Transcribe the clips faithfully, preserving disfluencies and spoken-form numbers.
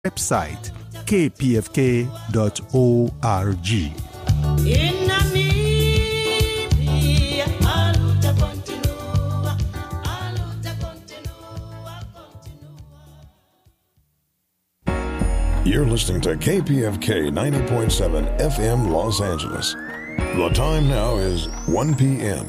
website k p f k dot org. You're listening to K P F K ninety point seven F M Los Angeles. The time now is one p.m.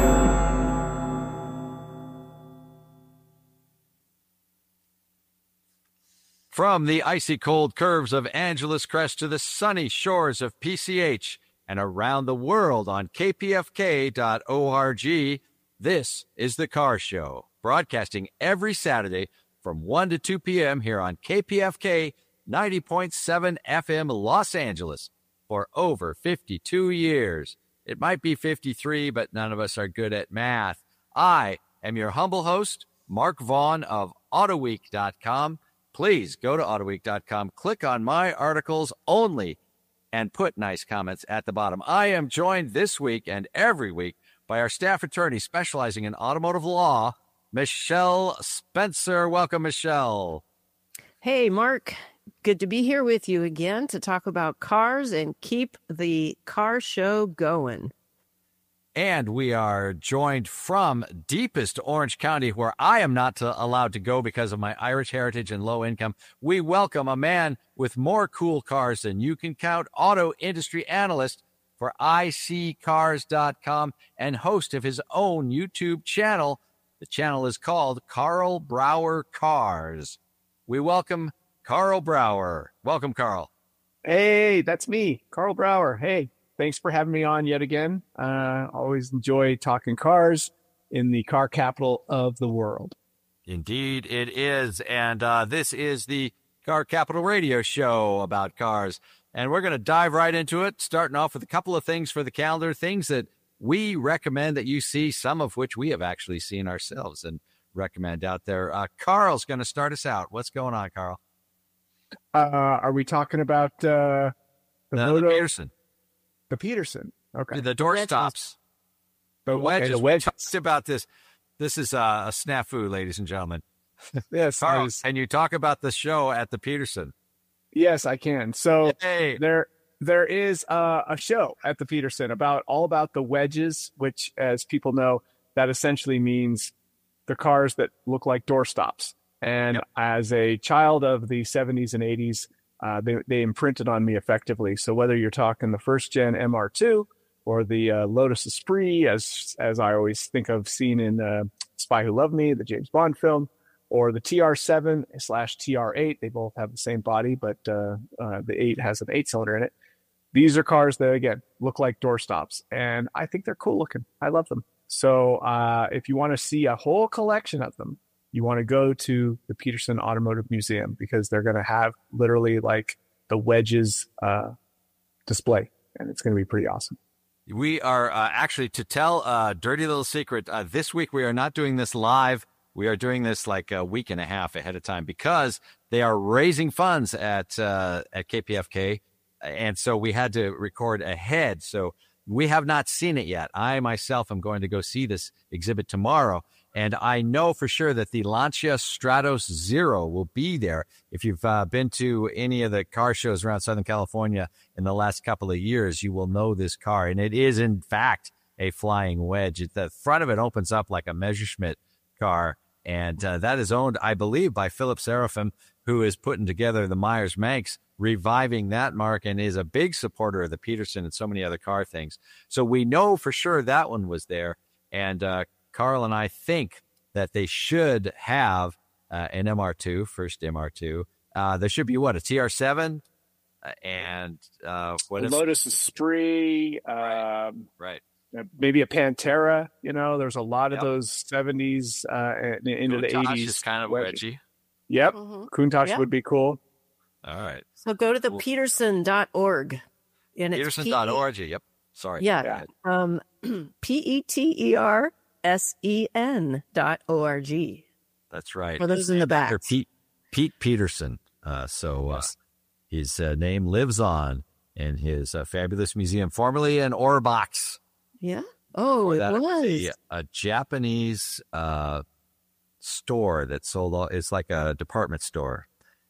From the icy cold curves of Angeles Crest to the sunny shores of P C H and around the world on k p f k dot org, this is The Car Show, broadcasting every Saturday from one to two p.m. here on K P F K ninety point seven F M Los Angeles for over fifty-two years. It might be fifty-three, but none of us are good at math. I am your humble host, Mark Vaughn of autoweek dot com. Please go to autoweek dot com, click on my articles only, and put nice comments at the bottom. I am joined this week and every week by our staff attorney specializing in automotive law, Michelle Spencer. Welcome, Michelle. Hey, Mark. Good to be here with you again to talk about cars and keep the car show going. And we are joined from deepest Orange County, where I am not to, allowed to go because of my Irish heritage and low income. We welcome a man with more cool cars than you can count, auto industry analyst for i c cars dot com and host of his own YouTube channel. The channel is called Carl Brower Cars. We welcome Carl Brower. Welcome, Carl. Hey, that's me, Carl Brower. Hey. Thanks for having me on yet again. Uh, always enjoy talking cars in the car capital of the world. Indeed, it is. And uh, this is the Car Capital Radio Show about cars. And we're going to dive right into it, starting off with a couple of things for the calendar, things that we recommend that you see, some of which we have actually seen ourselves and recommend out there. Uh, Carl's going to start us out. What's going on, Carl? Uh, are we talking about uh, the, uh, Moto- the Peterson? The Peterson. Okay. The door stops. The wedges. Okay, the wedges. We talked about this. This is uh, a snafu, ladies and gentlemen. Yes. Carl, was, and you talk about the show at the Peterson. Yes, I can. So hey. there, there is uh, a show at the Peterson about all about the wedges, which, as people know, that essentially means the cars that look like door stops. And yep. As a child of the seventies and eighties, Uh, they, they imprinted on me effectively. So whether you're talking the first gen M R two or the uh, Lotus Esprit, as as I always think of seen in uh, Spy Who Loved Me, the James Bond film, or the T R seven slash T R eight, they both have the same body, but uh, uh, the eight has an eight cylinder in it. These are cars that, again, look like door stops, and I think they're cool looking. I love them. So uh, if you want to see a whole collection of them, you want to go to the Peterson Automotive Museum, because they're going to have literally like the wedges uh, display, and it's going to be pretty awesome. We are uh, actually, to tell a dirty little secret, uh, this week we are not doing this live. We are doing this like a week and a half ahead of time, because they are raising funds at uh, at K P F K, and so we had to record ahead. So we have not seen it yet. I myself am going to go see this exhibit tomorrow. And I know for sure that the Lancia Stratos Zero will be there. If you've uh, been to any of the car shows around Southern California in the last couple of years, you will know this car. And it is, in fact, a flying wedge. It, the front of it opens up like a Messerschmitt car. And uh, that is owned, I believe, by Philip Seraphim, who is putting together the Myers-Manx, reviving that mark, and is a big supporter of the Peterson and so many other car things. So we know for sure that one was there. And uh, Carl and I think that they should have uh, an M R two, first M R two. Uh, there should be, what, a T R seven? Uh, and uh, what is Lotus Esprit. Right. Um, right. Maybe a Pantera. You know, there's a lot of Yep. those seventies uh, into Countach the eighties. is kind of wedges. wedgy. Yep. Mm-hmm. Countach Yep. would be cool. All right. So go to the Cool. peterson dot org. And it's Peterson dot org. Yep. Sorry. Yeah. Um, P E T E R S E N dot O R G. That's right. For those in the back. Or Pete, Pete Peterson. Uh, so uh, his uh, name lives on in his uh, fabulous museum, formerly an Orbox. Yeah. Oh, it That was. A, a Japanese uh, store that sold all, it's like a department store.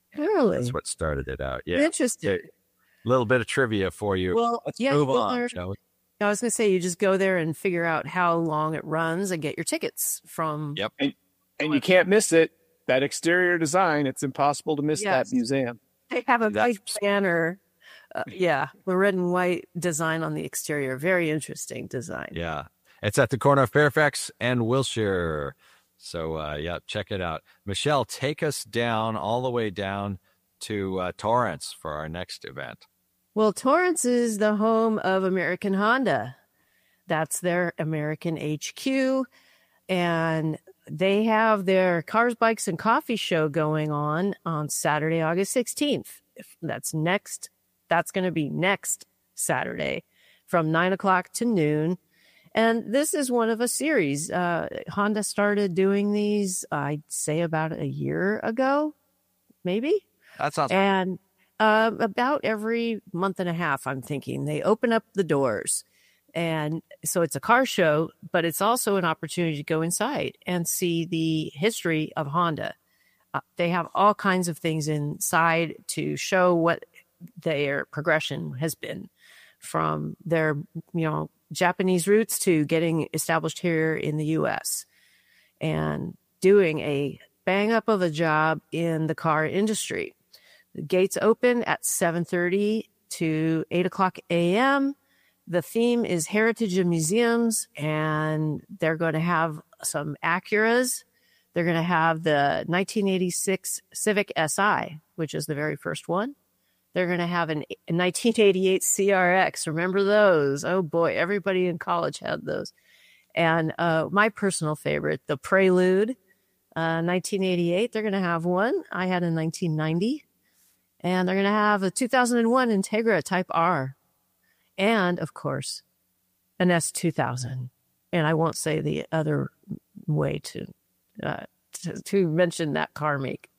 Really? That's what started it out. Yeah. Interesting. A little bit of trivia for you. Well, Let's yeah, move well, on, there- shall we? I was going to say, you just go there and figure out how long it runs and get your tickets from. Yep. And you can't miss it. That exterior design, it's impossible to miss Yes. that museum. They have a That's- big banner. Uh, yeah, the red and white design on the exterior. Very interesting design. Yeah. It's at the corner of Fairfax and Wilshire. So, uh, yeah, check it out. Michelle, take us down, all the way down to uh, Torrance for our next event. Well, Torrance is the home of American Honda. That's their American H Q. And they have their Cars, Bikes, and Coffee show going on on Saturday, August sixteenth. That's next. That's going to be next Saturday from nine o'clock to noon. And this is one of a series. Uh, Honda started doing these, I'd say, about a year ago, maybe. That sounds And uh, about every month and a half, I'm thinking, they open up the doors. And so it's a car show, but it's also an opportunity to go inside and see the history of Honda. Uh, they have all kinds of things inside to show what their progression has been from their, you know, Japanese roots to getting established here in the U S and doing a bang up of a job in the car industry. The gates open at seven thirty to eight o'clock a.m. The theme is Heritage and Museums, and they're going to have some Acuras. They're going to have the nineteen eighty-six Civic S I, which is the very first one. They're going to have an, a nineteen eighty-eight C R X. Remember those? Oh, boy. Everybody in college had those. And uh, my personal favorite, the Prelude, uh, nineteen eighty-eight. They're going to have one. I had a nineteen ninety. And they're going to have a two thousand one Integra Type R. And, of course, an S two thousand. And I won't say the other way to uh, to, to mention that car make.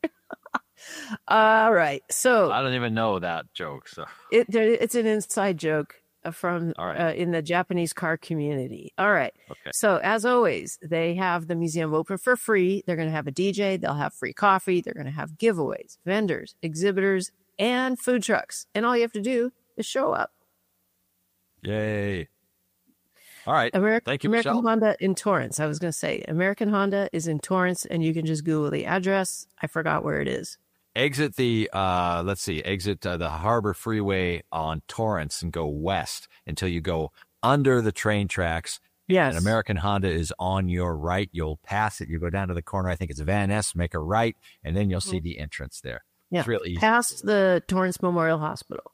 All right. So I don't even know that joke. So it, there, it's an inside joke from All right. uh, in the Japanese car community. All right. Okay. So as always, they have the museum open for free. They're going to have a D J. They'll have free coffee. They're going to have giveaways, vendors, exhibitors, and food trucks. And all you have to do is show up. Yay. All right. American, Thank you, American Michelle. Honda in Torrance. I was going to say American Honda is in Torrance, and you can just Google the address. I forgot where it is. Exit the, uh, let's see, exit uh, the Harbor Freeway on Torrance and go west until you go under the train tracks. Yes. And American Honda is on your right. You'll pass it. You go down to the corner. I think it's Van Ness, make a right, and then you'll see the entrance there. Yeah. It's really easy. Past the Torrance Memorial Hospital.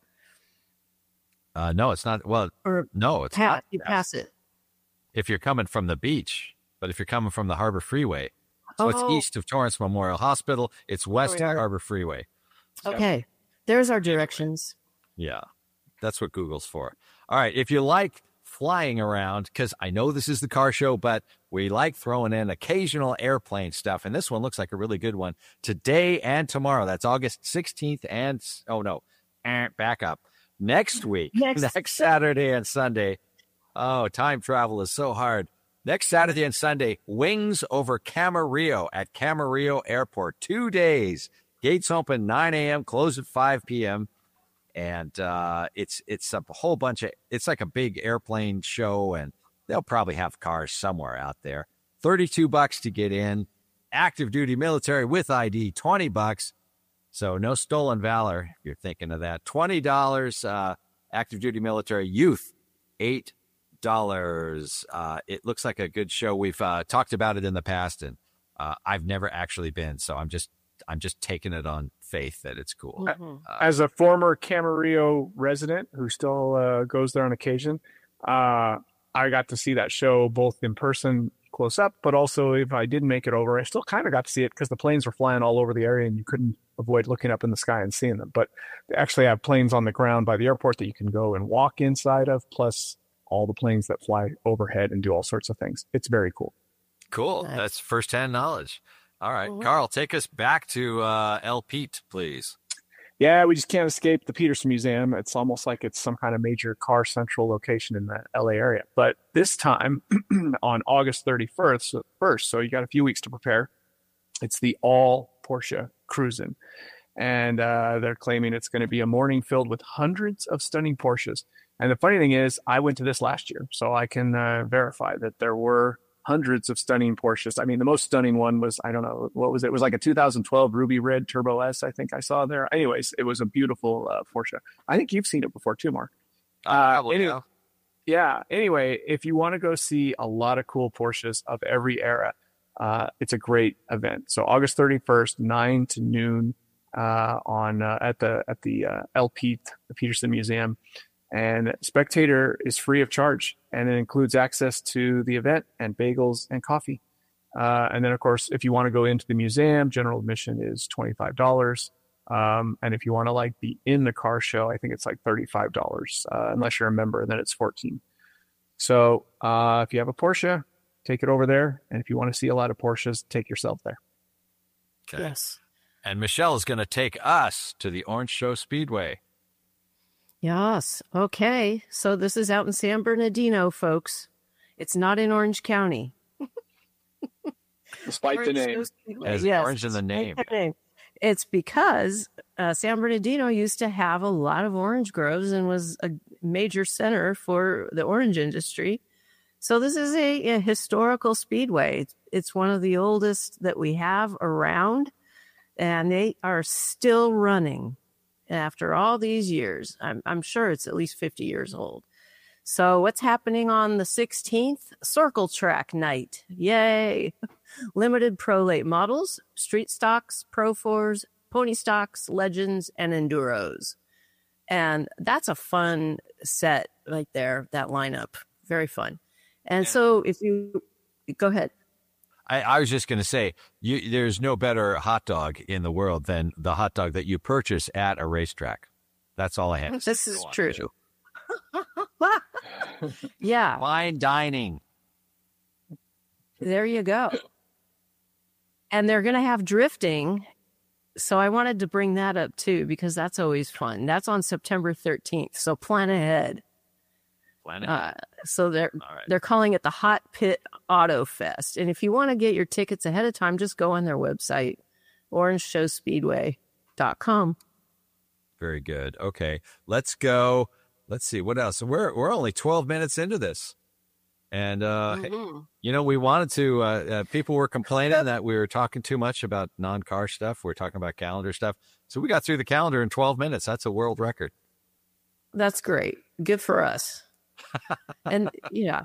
Uh, no, it's not. Well, Or no, it's pa- not. you pass it. If you're coming from the beach, but if you're coming from the Harbor Freeway, so it's Oh. east of Torrance Memorial Hospital. It's west we of are. Harbor Freeway. Okay. There's our directions. Yeah, that's what Google's for. All right, if you like flying around, because I know this is the car show, but we like throwing in occasional airplane stuff, and this one looks like a really good one today and tomorrow. That's August sixteenth and, oh no, eh, back up. Next week, Next- next Saturday and Sunday. Oh, time travel is so hard. Next Saturday and Sunday, Wings over Camarillo at Camarillo Airport. Two days. Gates open nine a.m., close at five p.m. And uh, it's it's a whole bunch of, it's like a big airplane show, and they'll probably have cars somewhere out there. thirty-two bucks to get in. Active duty military with I D, twenty bucks. So no stolen valor, if you're thinking of that. twenty dollars uh, active duty military youth, eight dollars. Uh, it looks like a good show. We've uh, talked about it in the past, and uh, I've never actually been, so I'm just I'm just taking it on faith that it's cool. Mhm. Uh, As a former Camarillo resident who still uh, goes there on occasion, uh, I got to see that show both in person, close up, but also if I didn't make it over, I still kind of got to see it because the planes were flying all over the area and you couldn't avoid looking up in the sky and seeing them. But they actually have planes on the ground by the airport that you can go and walk inside of, plus all the planes that fly overhead and do all sorts of things. It's very cool. Cool. Nice. That's firsthand knowledge. All right, Mhm. Carl, take us back to uh, El Pete, please. Yeah, we just can't escape the Peterson Museum. It's almost like it's some kind of major car central location in the L A area. But this time on August thirty-first, so, first, so you got a few weeks to prepare. It's the all Porsche Cruisin'. And uh, they're claiming it's going to be a morning filled with hundreds of stunning Porsches. And the funny thing is, I went to this last year, so I can uh, verify that there were hundreds of stunning Porsches. I mean, the most stunning one was, I don't know, what was it? It was like a two thousand twelve Ruby Red Turbo S, I think I saw there. Anyways, it was a beautiful uh, Porsche. I think you've seen it before too, Mark. Uh, anyway, yeah. Anyway, if you want to go see a lot of cool Porsches of every era, uh, it's a great event. So August thirty-first, nine to noon, uh, on uh, at the at the uh, L P, the Peterson Museum. And spectator is free of charge, and it includes access to the event and bagels and coffee. Uh, and then, of course, if you want to go into the museum, general admission is twenty-five dollars. Um, and if you want to like be in the car show, I think it's like thirty-five dollars, uh, unless you're a member, then it's fourteen dollars. So uh, if you have a Porsche, take it over there. And if you want to see a lot of Porsches, take yourself there. Okay. Yes. And Michelle is going to take us to the Orange Show Speedway. Yes. Okay. So this is out in San Bernardino, folks. It's not in Orange County. Despite the name. As Yes. orange in the name. It's because uh, San Bernardino used to have a lot of orange groves and was a major center for the orange industry. So this is a, a historical speedway. It's, it's one of the oldest that we have around, and they are still running after all these years. I'm, I'm sure it's at least fifty years old. So what's happening on the sixteenth? Circle Track Night. Yay. Limited Pro Late models, street stocks, Pro fours, pony stocks, legends, and enduros. And that's a fun set right there, that lineup. Very fun. And so if you go ahead. I, I was just going to say, you, there's no better hot dog in the world than the hot dog that you purchase at a racetrack. That's all I have. This is true. Yeah. Fine dining. There you go. And they're going to have drifting. So I wanted to bring that up too, because that's always fun. That's on September thirteenth. So plan ahead. Planet. Uh, so they're All right. they're calling it the Hot Pit Auto Fest. And if you want to get your tickets ahead of time, just go on their website, orange show speedway dot com. Very good. Okay, let's go. Let's see what else. We're we're only twelve minutes into this, and uh, Mm-hmm. you know, we wanted to. Uh, uh, people were complaining that we were talking too much about non-car stuff. We're talking about calendar stuff, so we got through the calendar in twelve minutes. That's a world record. That's great. Good for us. And yeah.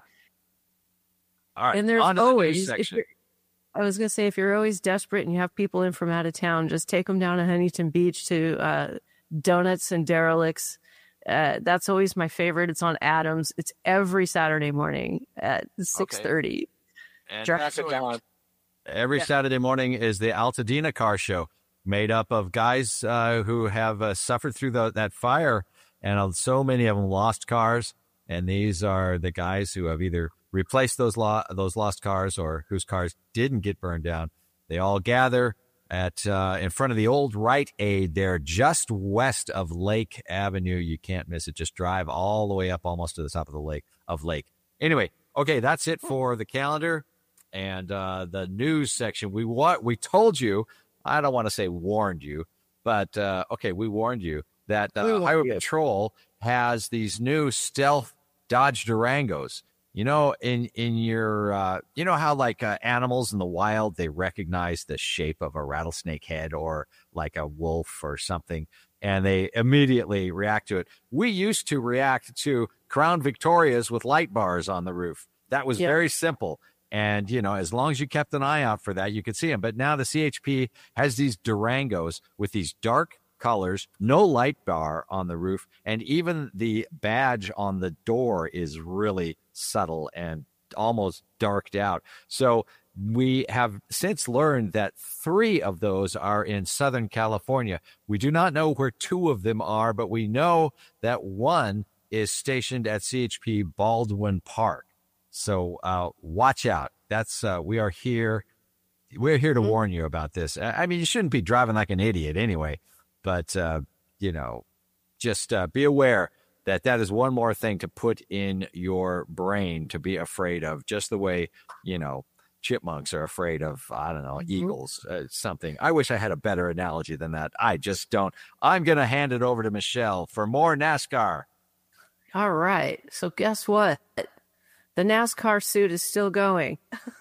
All right, And there's on to the news always, if section. you're, I was going to say, if you're always desperate and you have people in from out of town, just take them down to Huntington Beach to uh, Donuts and Derelicts. Uh, that's always my favorite. It's on Adams. It's every Saturday morning at six thirty. And Drive so it down. every Yeah. Saturday morning is the Altadena Car Show, made up of guys uh, who have uh, suffered through the, that fire, and uh, so many of them lost cars. And these are the guys who have either replaced those lo- those lost cars or whose cars didn't get burned down. They all gather at uh, in front of the old Rite Aid there, just west of Lake Avenue. You can't miss it. Just drive all the way up almost to the top of the lake of Lake. Anyway, okay, that's it for the calendar and uh, the news section. We what we told you. I don't want to say warned you, but uh, okay, we warned you that uh, We warned Highway you. Patrol has these new stealth Dodge Durangos. You know, in in your, uh, you know how like uh, animals in the wild, they recognize the shape of a rattlesnake head or like a wolf or something, and they immediately react to it. We used to react to Crown Victorias with light bars on the roof. That was Yep. very simple. And, you know, as long as you kept an eye out for that, you could see them. But now the C H P has these Durangos with these dark colors, no light bar on the roof, and even the badge on the door is really subtle and almost darked out. So we have since learned that three of those are in Southern California. We do not know where two of them are, but we know that one is stationed at C H P Baldwin Park. So uh, watch out. That's uh, we are here. We're here to Mhm. warn you about this. I I mean, you shouldn't be driving like an idiot anyway, but uh, you know, just uh, be aware that that is one more thing to put in your brain to be afraid of. Just the way, you know, chipmunks are afraid of, I don't know, Mhm. eagles, uh, something. I wish I had a better analogy than that. I just don't. I'm going to hand it over to Michelle for more NASCAR. All right. So guess what? The NASCAR suit is still going,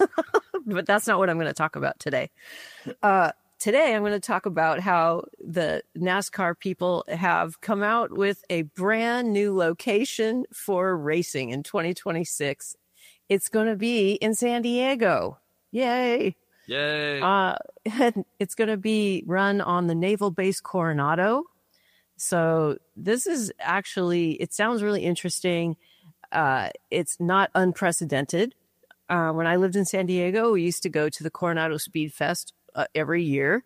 but that's not what I'm going to talk about today. Uh, today, I'm going to talk about how the NASCAR people have come out with a brand new location for racing in twenty twenty-six. It's going to be in San Diego. Yay. Yay. Uh, it's going to be run on the Naval Base Coronado. So this is actually, it sounds really interesting. Uh, it's not unprecedented. Uh, when I lived in San Diego, we used to go to the Coronado Speed Fest uh, every year.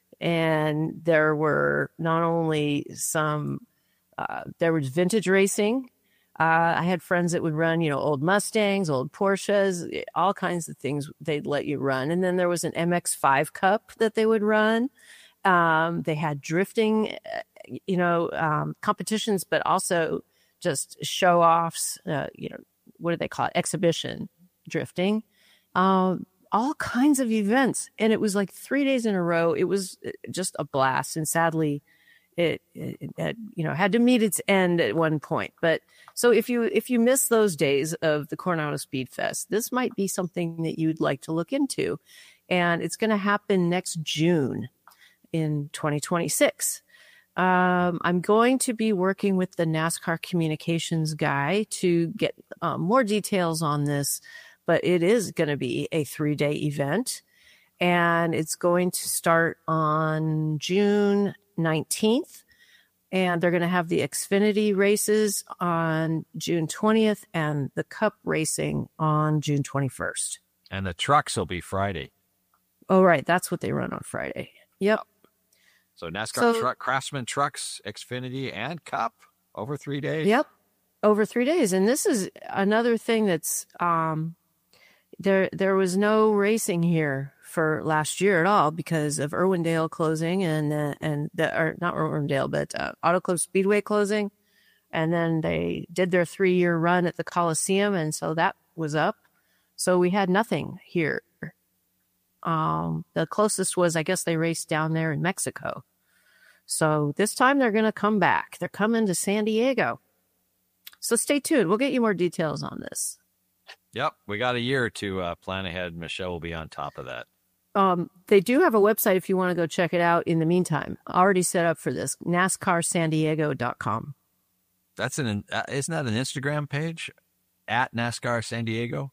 And there were not only some, uh, there was vintage racing. Uh, I had friends that would run, you know, old Mustangs, old Porsches, all kinds of things they'd let you run. And then there was an M X five Cup that they would run. Um, they had drifting, you know, um, competitions, but also just show offs, uh, you know, what do they call it? Exhibition drifting, um, all kinds of events. And it was like three days in a row. It was just a blast. And sadly, It, it, it, you know, had to meet its end at one point. But so if you if you miss those days of the Coronado Speed Fest, this might be something that you'd like to look into. And it's going to happen next June in twenty twenty-six. Um, I'm going to be working with the NASCAR communications guy to get um, more details on this, but it is going to be a three-day event. And it's going to start on June nineteenth, and they're going to have the Xfinity races on June twentieth and the Cup racing on June twenty-first. And the trucks will be Friday. Oh, right. That's what they run on Friday. Yep. So NASCAR So- truck, Craftsman trucks, Xfinity, and Cup over three days. Yep. Over three days. And this is another thing that's, um, there, there was no racing here for last year at all because of Irwindale closing and, uh, and the, or not Irwindale, but, uh, Auto Club Speedway closing. And then they did their three year run at the Coliseum. And so that was up. So we had nothing here. Um, the closest was, I guess they raced down there in Mexico. So this time they're going to come back. They're coming to San Diego. So stay tuned. We'll get you more details on this. Yep. We got a year to uh, plan ahead. Michelle will be on top of that. Um, they do have a website if you want to go check it out in the meantime. Already set up for this, NASCAR San Diego dot com. That's an, uh, isn't that an Instagram page at NASCAR San Diego?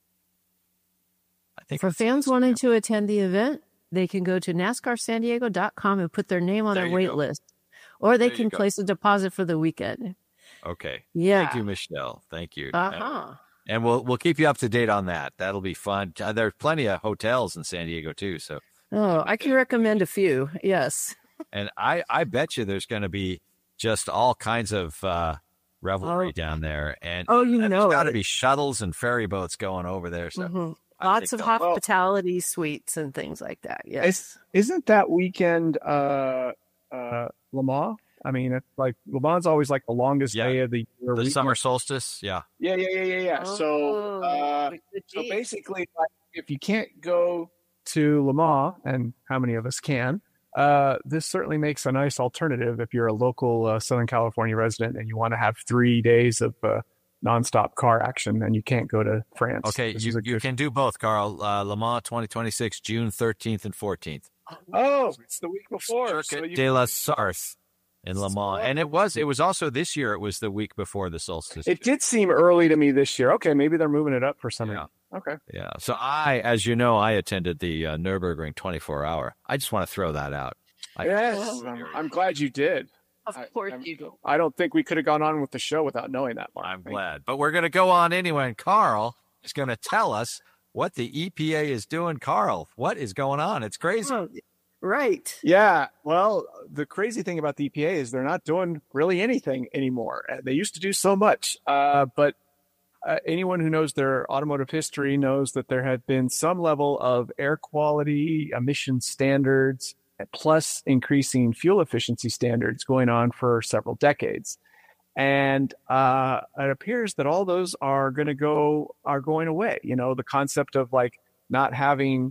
I think For it's fans Instagram. wanting to attend the event, they can go to NASCAR San Diego dot com and put their name on There their you wait go. list. Or they There you can go. place a deposit for the weekend. Okay. Yeah. Thank you, Michelle. Thank you. Uh-huh. And we'll we'll keep you up to date on that. That'll be fun. Uh, There's plenty of hotels in San Diego too. So, Oh, I can recommend a few. Yes. and I I bet you there's going to be just all kinds of uh, revelry Oh. down there. And Oh, you and know there's got to it. be shuttles and ferry boats going over there. So Mhm. I Lots think of they'll- hospitality suites and things like that. Yes. Is, isn't that weekend uh, uh, Le Mans? I mean, it's like Le Mans is always like the longest Yeah. day of the year. the weekend. summer solstice. Yeah. Yeah, yeah, yeah, yeah, yeah. So, Oh, uh, the so Jeep. basically, like, if you can't go to Le Mans, and how many of us can, uh, this certainly makes a nice alternative if you're a local uh, Southern California resident and you want to have three days of uh, nonstop car action, and you can't go to France. Okay. This You is a you good- can do both, Carl. Uh, Le Mans twenty twenty-six, June thirteenth and fourteenth. Oh, it's the week before. So Circuit you, de la Sarthe in Le Mans, and it was it was also this year. It was the week before the solstice. it did seem early to me this year. Okay, maybe they're moving it up for some Yeah. reason. Okay. Yeah. So I, as you know, I attended the uh, Nürburgring twenty-four hour. I just want to throw that out. I, Yes, I'm, I'm glad you did. Of I- course I'm- you do. I don't think we could have gone on with the show without knowing that, Mark. I'm Thank glad. But we're going to go on anyway. And Carl is going to tell us what the E P A is doing. Carl, what is going on? It's crazy. Oh, right. Yeah, well, the crazy thing about the E P A is they're not doing really anything anymore. Uh, They used to do so much, uh, but uh, anyone who knows their automotive history knows that there had been some level of air quality, emission standards, plus increasing fuel efficiency standards going on for several decades. And uh, it appears that all those are going to go are going away. You know, the concept of like not having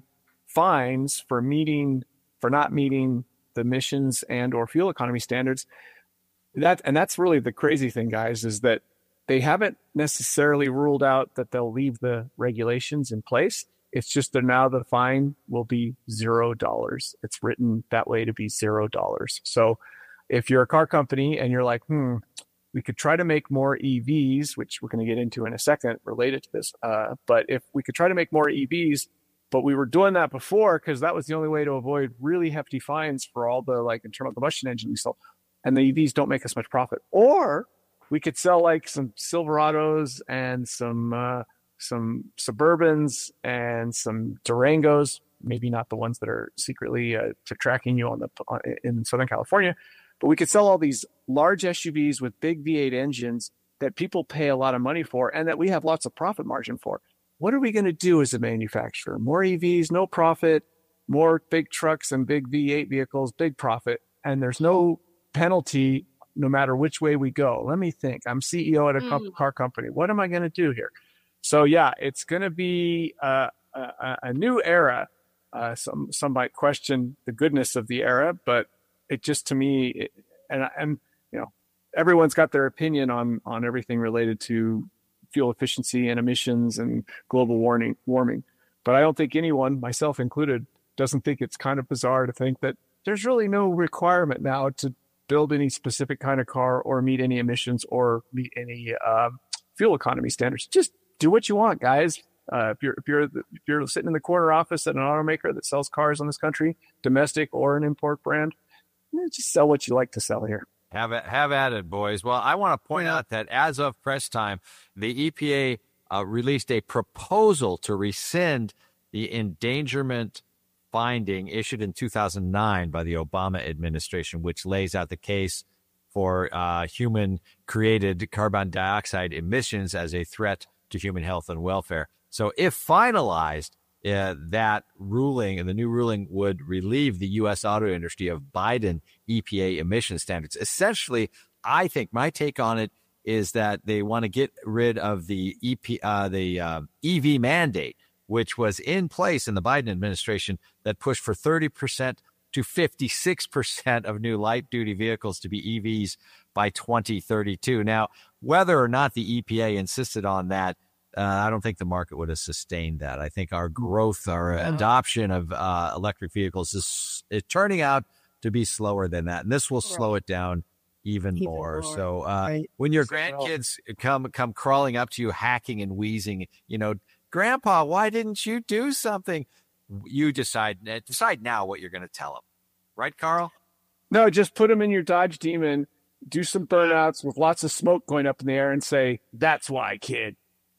fines for meeting for not meeting the emissions and or fuel economy standards. That and that's really the crazy thing, guys, is that they haven't necessarily ruled out that they'll leave the regulations in place. It's just that now the fine will be zero dollars. It's written that way to be zero dollars. So if you're a car company and you're like, hmm, we could try to make more E Vs, which we're going to get into in a second related to this. Uh, but if we could try to make more E Vs, but we were doing that before because that was the only way to avoid really hefty fines for all the like internal combustion engine we sell. And the E Vs don't make us much profit. Or we could sell like some Silverados and some uh, some Suburbans and some Durangos, maybe not the ones that are secretly uh, tracking you on the on, in Southern California, but we could sell all these large S U Vs with big V eight engines that people pay a lot of money for and that we have lots of profit margin for. What are we going to do as a manufacturer? More E Vs, no profit, more big trucks and big V eight vehicles, big profit, and there's no penalty no matter which way we go. Let me think. I'm C E O at a mm. car company. What am I going to do here? So yeah, it's going to be uh, a, a new era. Uh, some some might question the goodness of the era, but it just to me, it, and and you know, everyone's got their opinion on on everything related to fuel efficiency and emissions and global warming. Warming, but I don't think anyone, myself included, doesn't think it's kind of bizarre to think that there's really no requirement now to build any specific kind of car or meet any emissions or meet any uh, fuel economy standards. Just do what you want, guys. Uh, if you're if you're if you're sitting in the corner office at an automaker that sells cars in this country, domestic or an import brand, just sell what you like to sell here. Have it, have at it, boys. Well, I want to point yeah. out that as of press time, the E P A uh, released a proposal to rescind the endangerment finding issued in two thousand nine by the Obama administration, which lays out the case for uh, human-created carbon dioxide emissions as a threat to human health and welfare. So if finalized, uh, that ruling and the new ruling would relieve the U S auto industry of Biden E P A emission standards. Essentially, I think my take on it is that they want to get rid of the E P, uh, the uh, E V mandate, which was in place in the Biden administration that pushed for thirty percent to fifty-six percent of new light-duty vehicles to be E Vs by twenty thirty-two. Now, whether or not the E P A insisted on that, uh, I don't think the market would have sustained that. I think our growth, our adoption of uh, electric vehicles is, is turning out to be slower than that, and this will slow it down even, even more. more. So uh, right. when your grandkids come come crawling up to you, hacking and wheezing, you know, Grandpa, why didn't you do something? You decide decide now what you're going to tell them. Right, Carl? No, just put them in your Dodge Demon, do some burnouts with lots of smoke going up in the air and say, that's why, kid.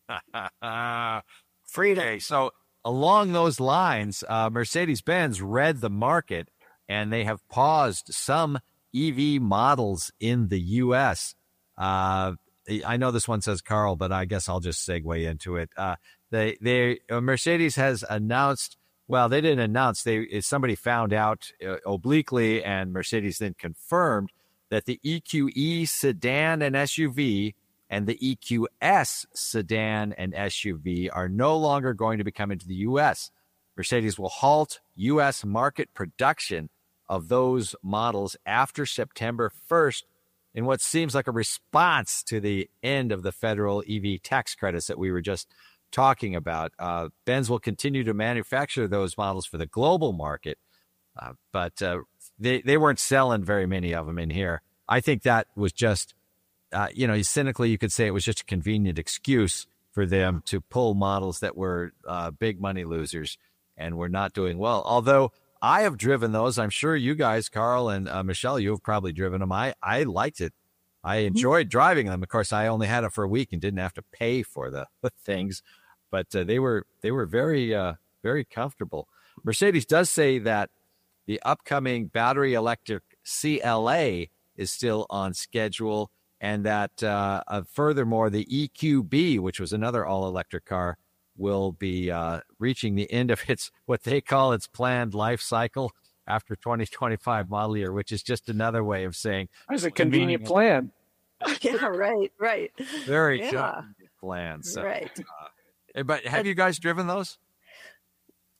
Free day. So along those lines, uh, Mercedes-Benz read the market, and they have paused some E V models in the U S. Uh, I know this one says Carl, but I guess I'll just segue into it. Uh, they, they, uh, Mercedes has announced, well, they didn't announce, they, somebody found out uh, obliquely, and Mercedes then confirmed that the E Q E sedan and S U V and the E Q S sedan and S U V are no longer going to be coming to the U S. Mercedes will halt U S market production of those models after September first, in what seems like a response to the end of the federal E V tax credits that we were just talking about. Uh, Benz will continue to manufacture those models for the global market, uh, but uh, they, they weren't selling very many of them in here. I think that was just, uh, you know, cynically, you could say it was just a convenient excuse for them to pull models that were uh, big money losers and were not doing well. Although I have driven those. I'm sure you guys, Carl and uh, Michelle, you have probably driven them. I, I liked it. I enjoyed driving them. Of course, I only had it for a week and didn't have to pay for the, the things, but uh, they were they were very, uh, very comfortable. Mercedes does say that the upcoming battery electric C L A is still on schedule, and that uh, uh, furthermore, the E Q B, which was another all-electric car, will be uh, reaching the end of its, what they call its planned life cycle after twenty twenty-five model year, which is just another way of saying it's a convenient plan. Yeah, right, right. Very yeah. convenient plan. So, right. Uh, but have you guys driven those?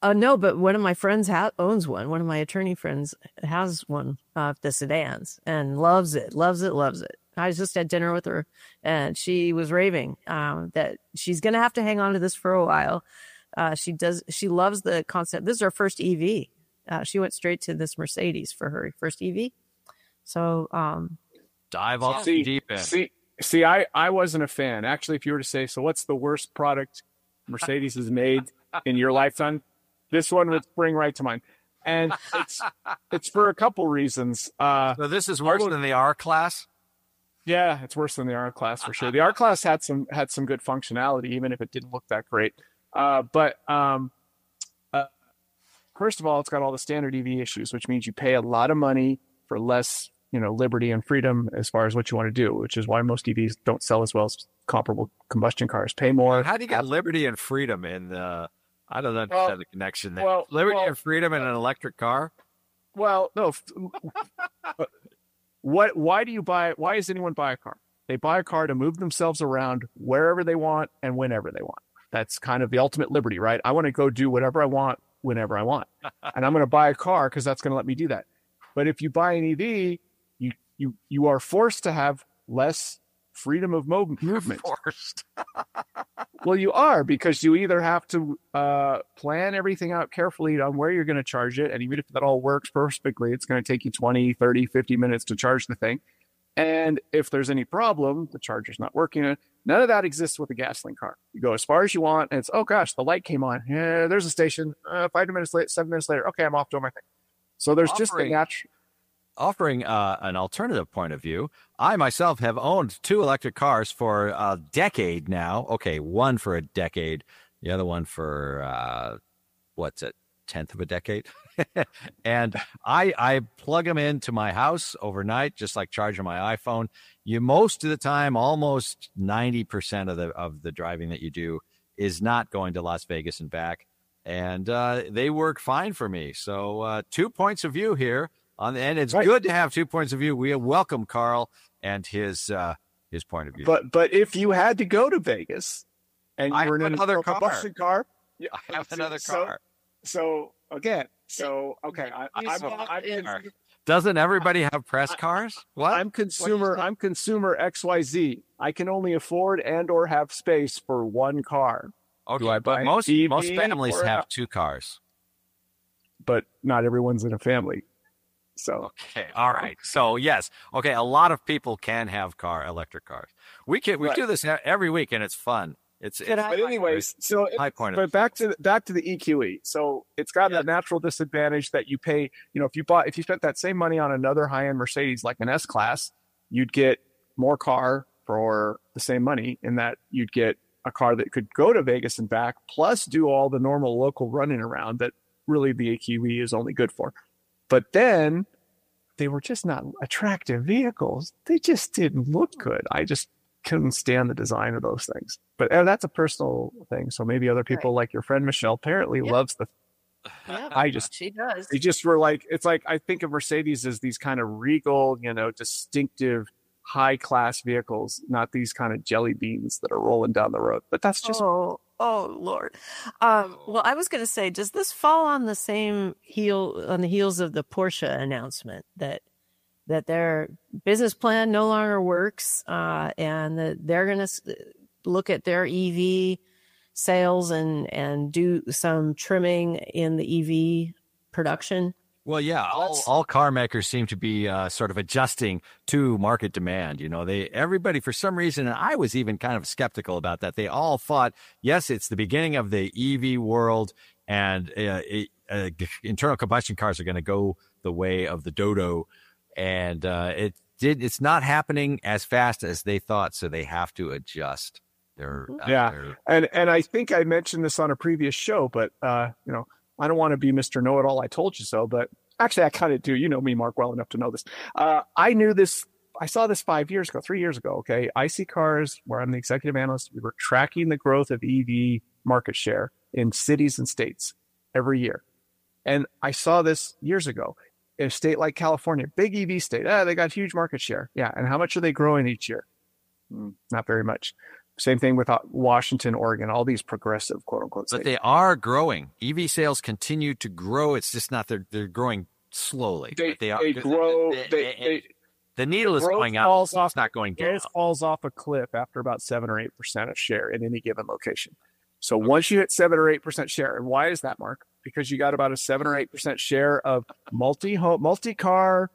Uh, no, but one of my friends ha- owns one. One of my attorney friends has one of the sedans and loves it, loves it, loves it. I was just at dinner with her, and she was raving um, that she's going to have to hang on to this for a while. Uh, she does. She loves the concept. This is her first E V. Uh, she went straight to this Mercedes for her first E V. So um, dive off see, the deep end. See, see, I, I wasn't a fan. Actually, if you were to say, so what's the worst product Mercedes has made in your lifetime? This one would spring right to mind. And it's it's for a couple reasons. Uh, so this is worse than the R Class? Yeah, it's worse than the R Class for sure. The R Class had some had some good functionality, even if it didn't look that great. Uh, but um, uh, first of all, it's got all the standard E V issues, which means you pay a lot of money for less, you know, liberty and freedom as far as what you want to do, which is why most E Vs don't sell as well as comparable combustion cars. Pay more. How do you get liberty and freedom in the? I don't understand well, the connection there. Well, liberty well, and freedom in an electric car. Well, no. What? Why do you buy? Why does anyone buy a car? They buy a car to move themselves around wherever they want and whenever they want. That's kind of the ultimate liberty, right? I want to go do whatever I want whenever I want, and I'm going to buy a car because that's going to let me do that. But if you buy an E V, you you you are forced to have less freedom of mo- movement. Forced. Well, you are, because you either have to uh, plan everything out carefully on where you're going to charge it. And even if that all works perfectly, it's going to take you twenty, thirty, fifty minutes to charge the thing. And if there's any problem, the charger's not working. None of that exists with a gasoline car. You go as far as you want, and it's, oh gosh, the light came on. Yeah, there's a station. Uh, five minutes later, seven minutes later. Okay, I'm off doing my thing. So there's Offering. just the natural. Offering uh, an alternative point of view, I myself have owned two electric cars for a decade now. Okay, one for a decade, the other one for, uh, what's it, tenth of a decade? And I I plug them into my house overnight, just like charging my iPhone. You most of the time, almost ninety percent of the of the driving that you do is not going to Las Vegas and back. And uh, they work fine for me. So uh, two points of view here. On the end, it's right. Good to have two points of view. We welcome Carl and his uh, his point of view. But but if you had to go to Vegas and you I were in another a combustion car, car yeah, I have another so, car. So again, so okay, I, I'm, I'm, I'm doesn't everybody have press cars? What? I'm consumer. I'm consumer X Y Z. I can only afford and or have space for one car. Okay, Do I but buy most E V most families or, have two cars. But not everyone's in a family. So okay, all right. So yes, okay. A lot of people can have car electric cars. We can we right. do this every week, and it's fun. It's, it's but anyways, so high point. But back to the, back to the E Q E. So it's got yeah. a natural disadvantage that you pay. You know, if you bought if you spent that same money on another high end Mercedes like an S Class, you'd get more car for the same money. In that you'd get a car that could go to Vegas and back, plus do all the normal local running around that really the E Q E is only good for. But then they were just not attractive vehicles. They just didn't look good. I just couldn't stand the design of those things. But uh, that's a personal thing. So maybe other people right. like your friend Michelle apparently yep. loves the. Yeah, I just she does. They just were like, it's like I think of Mercedes as these kind of regal, you know, distinctive, high class vehicles, not these kind of jelly beans that are rolling down the road. But that's just. Oh. Oh Lord. Um, well, I was going to say, does this fall on the same heel on the heels of the Porsche announcement that that their business plan no longer works, uh, and that they're going to look at their E V sales and and do some trimming in the E V production? Well, yeah, all, all car makers seem to be uh, sort of adjusting to market demand. You know, they everybody for some reason, and I was even kind of skeptical about that. They all thought, yes, it's the beginning of the E V world, and uh, it, uh, internal combustion cars are going to go the way of the dodo, and uh, it did. It's not happening as fast as they thought, so they have to adjust. Their, uh, yeah, their... and and I think I mentioned this on a previous show, but uh, you know. I don't want to be Mister Know-It-All, I told you so, but actually I kind of do. You know me, Mark, well enough to know this. Uh, I knew this. I saw this five years ago, three years ago. Okay. I C Cars, where I'm the executive analyst, we were tracking the growth of E V market share in cities and states every year. And I saw this years ago in a state like California, big E V state. Ah, they got huge market share. Yeah. And how much are they growing each year? Mm, not very much. Same thing with uh, Washington, Oregon, all these progressive, quote unquote. But states. they are growing. E V sales continue to grow. It's just not they're they're growing slowly. They, but they are they grow. They, They, they, they, the needle is growth going up. falls It's off- not going down. growth falls off a cliff after about seven or eight percent of share in any given location. So once you hit seven or eight percent share, and why is that, Mark? Because you got about a seven or eight percent share of multi home, multi car,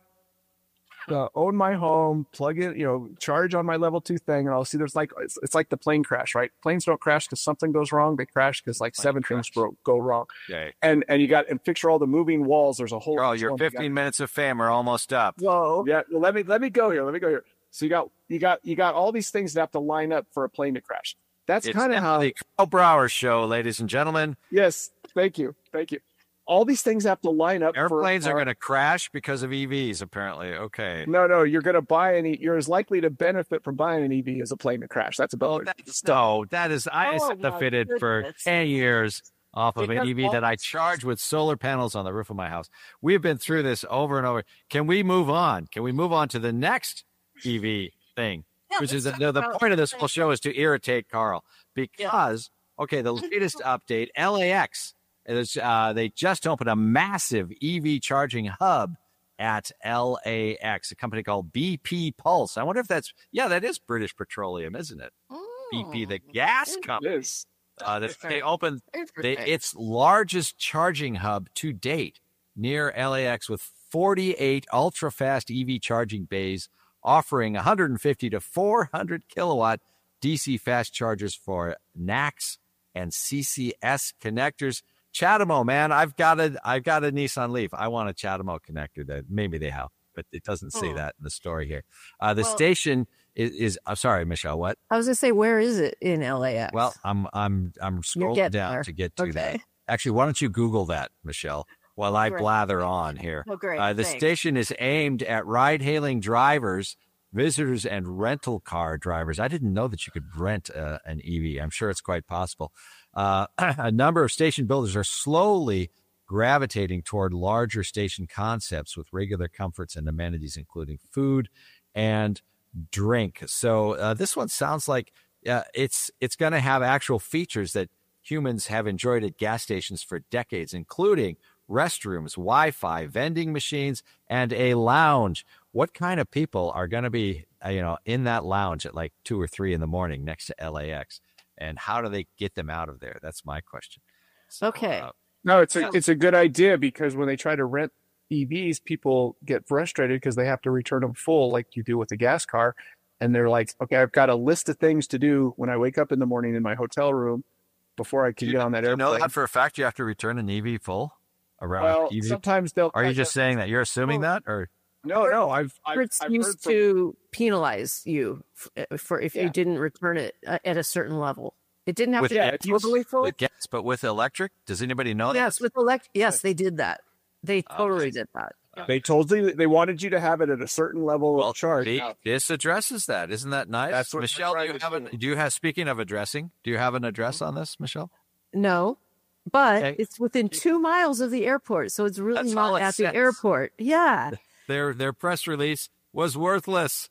uh, own my home, plug in, you know, charge on my level two thing, and I'll see there's like it's, it's like the plane crash, right? Planes don't crash because something goes wrong; they crash because like Plane seven crash. things go, go wrong. Okay. And and you got and picture all the moving walls. There's a whole. Carl, your you got- fifteen minutes of fame are almost up. Whoa. Yeah, well, let me let me go here. Let me go here. So you got you got you got all these things that have to line up for a plane to crash. That's It's kind of how. the Carl Brower Show, ladies and gentlemen. Yes, thank you, thank you. All these things have to line up. Airplanes for, are going to crash because of E Vs, apparently. Okay. No, no, you're going to buy an. E- you're as likely to benefit from buying an E V as a plane to crash. That's a Oh, better. that's, no, that is, I Oh, have my fitted for goodness. ten years off of It an does E V that I charge with solar panels on the roof of my house. We've been through this over and over. Can we move on? Can we move on to the next E V thing? Yeah, Which is let's the, talk the about point of this the whole show is to irritate Carl because, okay, the latest update, L A X, is, uh, they just opened a massive E V charging hub at L A X, a company called B P Pulse. I wonder if that's, yeah, that is British Petroleum, isn't it? B P, the gas It company. is. Uh, that they opened they, Interesting. its largest charging hub to date near L A X with forty-eight ultra-fast E V charging bays offering one hundred fifty to four hundred kilowatt D C fast chargers for N A C S and C C S connectors. Chatamo, man, I've got a I've got a Nissan Leaf. I want a Chatamo connector. That maybe they have, but it doesn't say Hmm. that in the story here. Uh, the Well- station is, is I'm sorry, Michelle. What? I was gonna say, where is it in L A X? Well, I'm I'm I'm scrolling getting down there. to get to that. Okay. Actually, why don't you Google that, Michelle, while I Great. blather on here? Oh, great. Uh, the Thanks. station is aimed at ride-hailing drivers, visitors, and rental car drivers. I didn't know that you could rent uh, an E V. I'm sure it's quite possible. Uh, a number of station builders are slowly gravitating toward larger station concepts with regular comforts and amenities, including food and drink. So uh, this one sounds like uh, it's it's going to have actual features that humans have enjoyed at gas stations for decades, including restrooms, Wi-Fi, vending machines, and a lounge. What kind of people are going to be, uh, you know, in that lounge at like two or three in the morning next to L A X? And how do they get them out of there? That's my question. So, Okay. uh, No, it's a it's a good idea because when they try to rent E Vs, people get frustrated because they have to return them full, like you do with a gas car, and they're like, "Okay, I've got a list of things to do when I wake up in the morning in my hotel room before I can get on that do you airplane." know that for a fact you have to return an E V full around well, E V? sometimes they'll. Are you just saying that? You're assuming Well, that, or No, no. I've I've, It's I've used heard from, to penalize you f- for if Yeah. you didn't return it uh, at a certain level. It didn't have With- to yeah, be it's used- totally full. with gas, but with electric? Does anybody know that? Yes, with elect. Yes, they did that. They totally did that. They told you they wanted you to have it at a certain level Well, of charge. see, Now, this addresses that. Isn't that nice? That's what Michelle, do we're you trying have to an, do. do you have speaking of addressing? Do you have an address on this, Michelle? No, but Okay. it's within two miles of the airport, so it's really That's all not it at says. the airport. Yeah. Their their press release was worthless.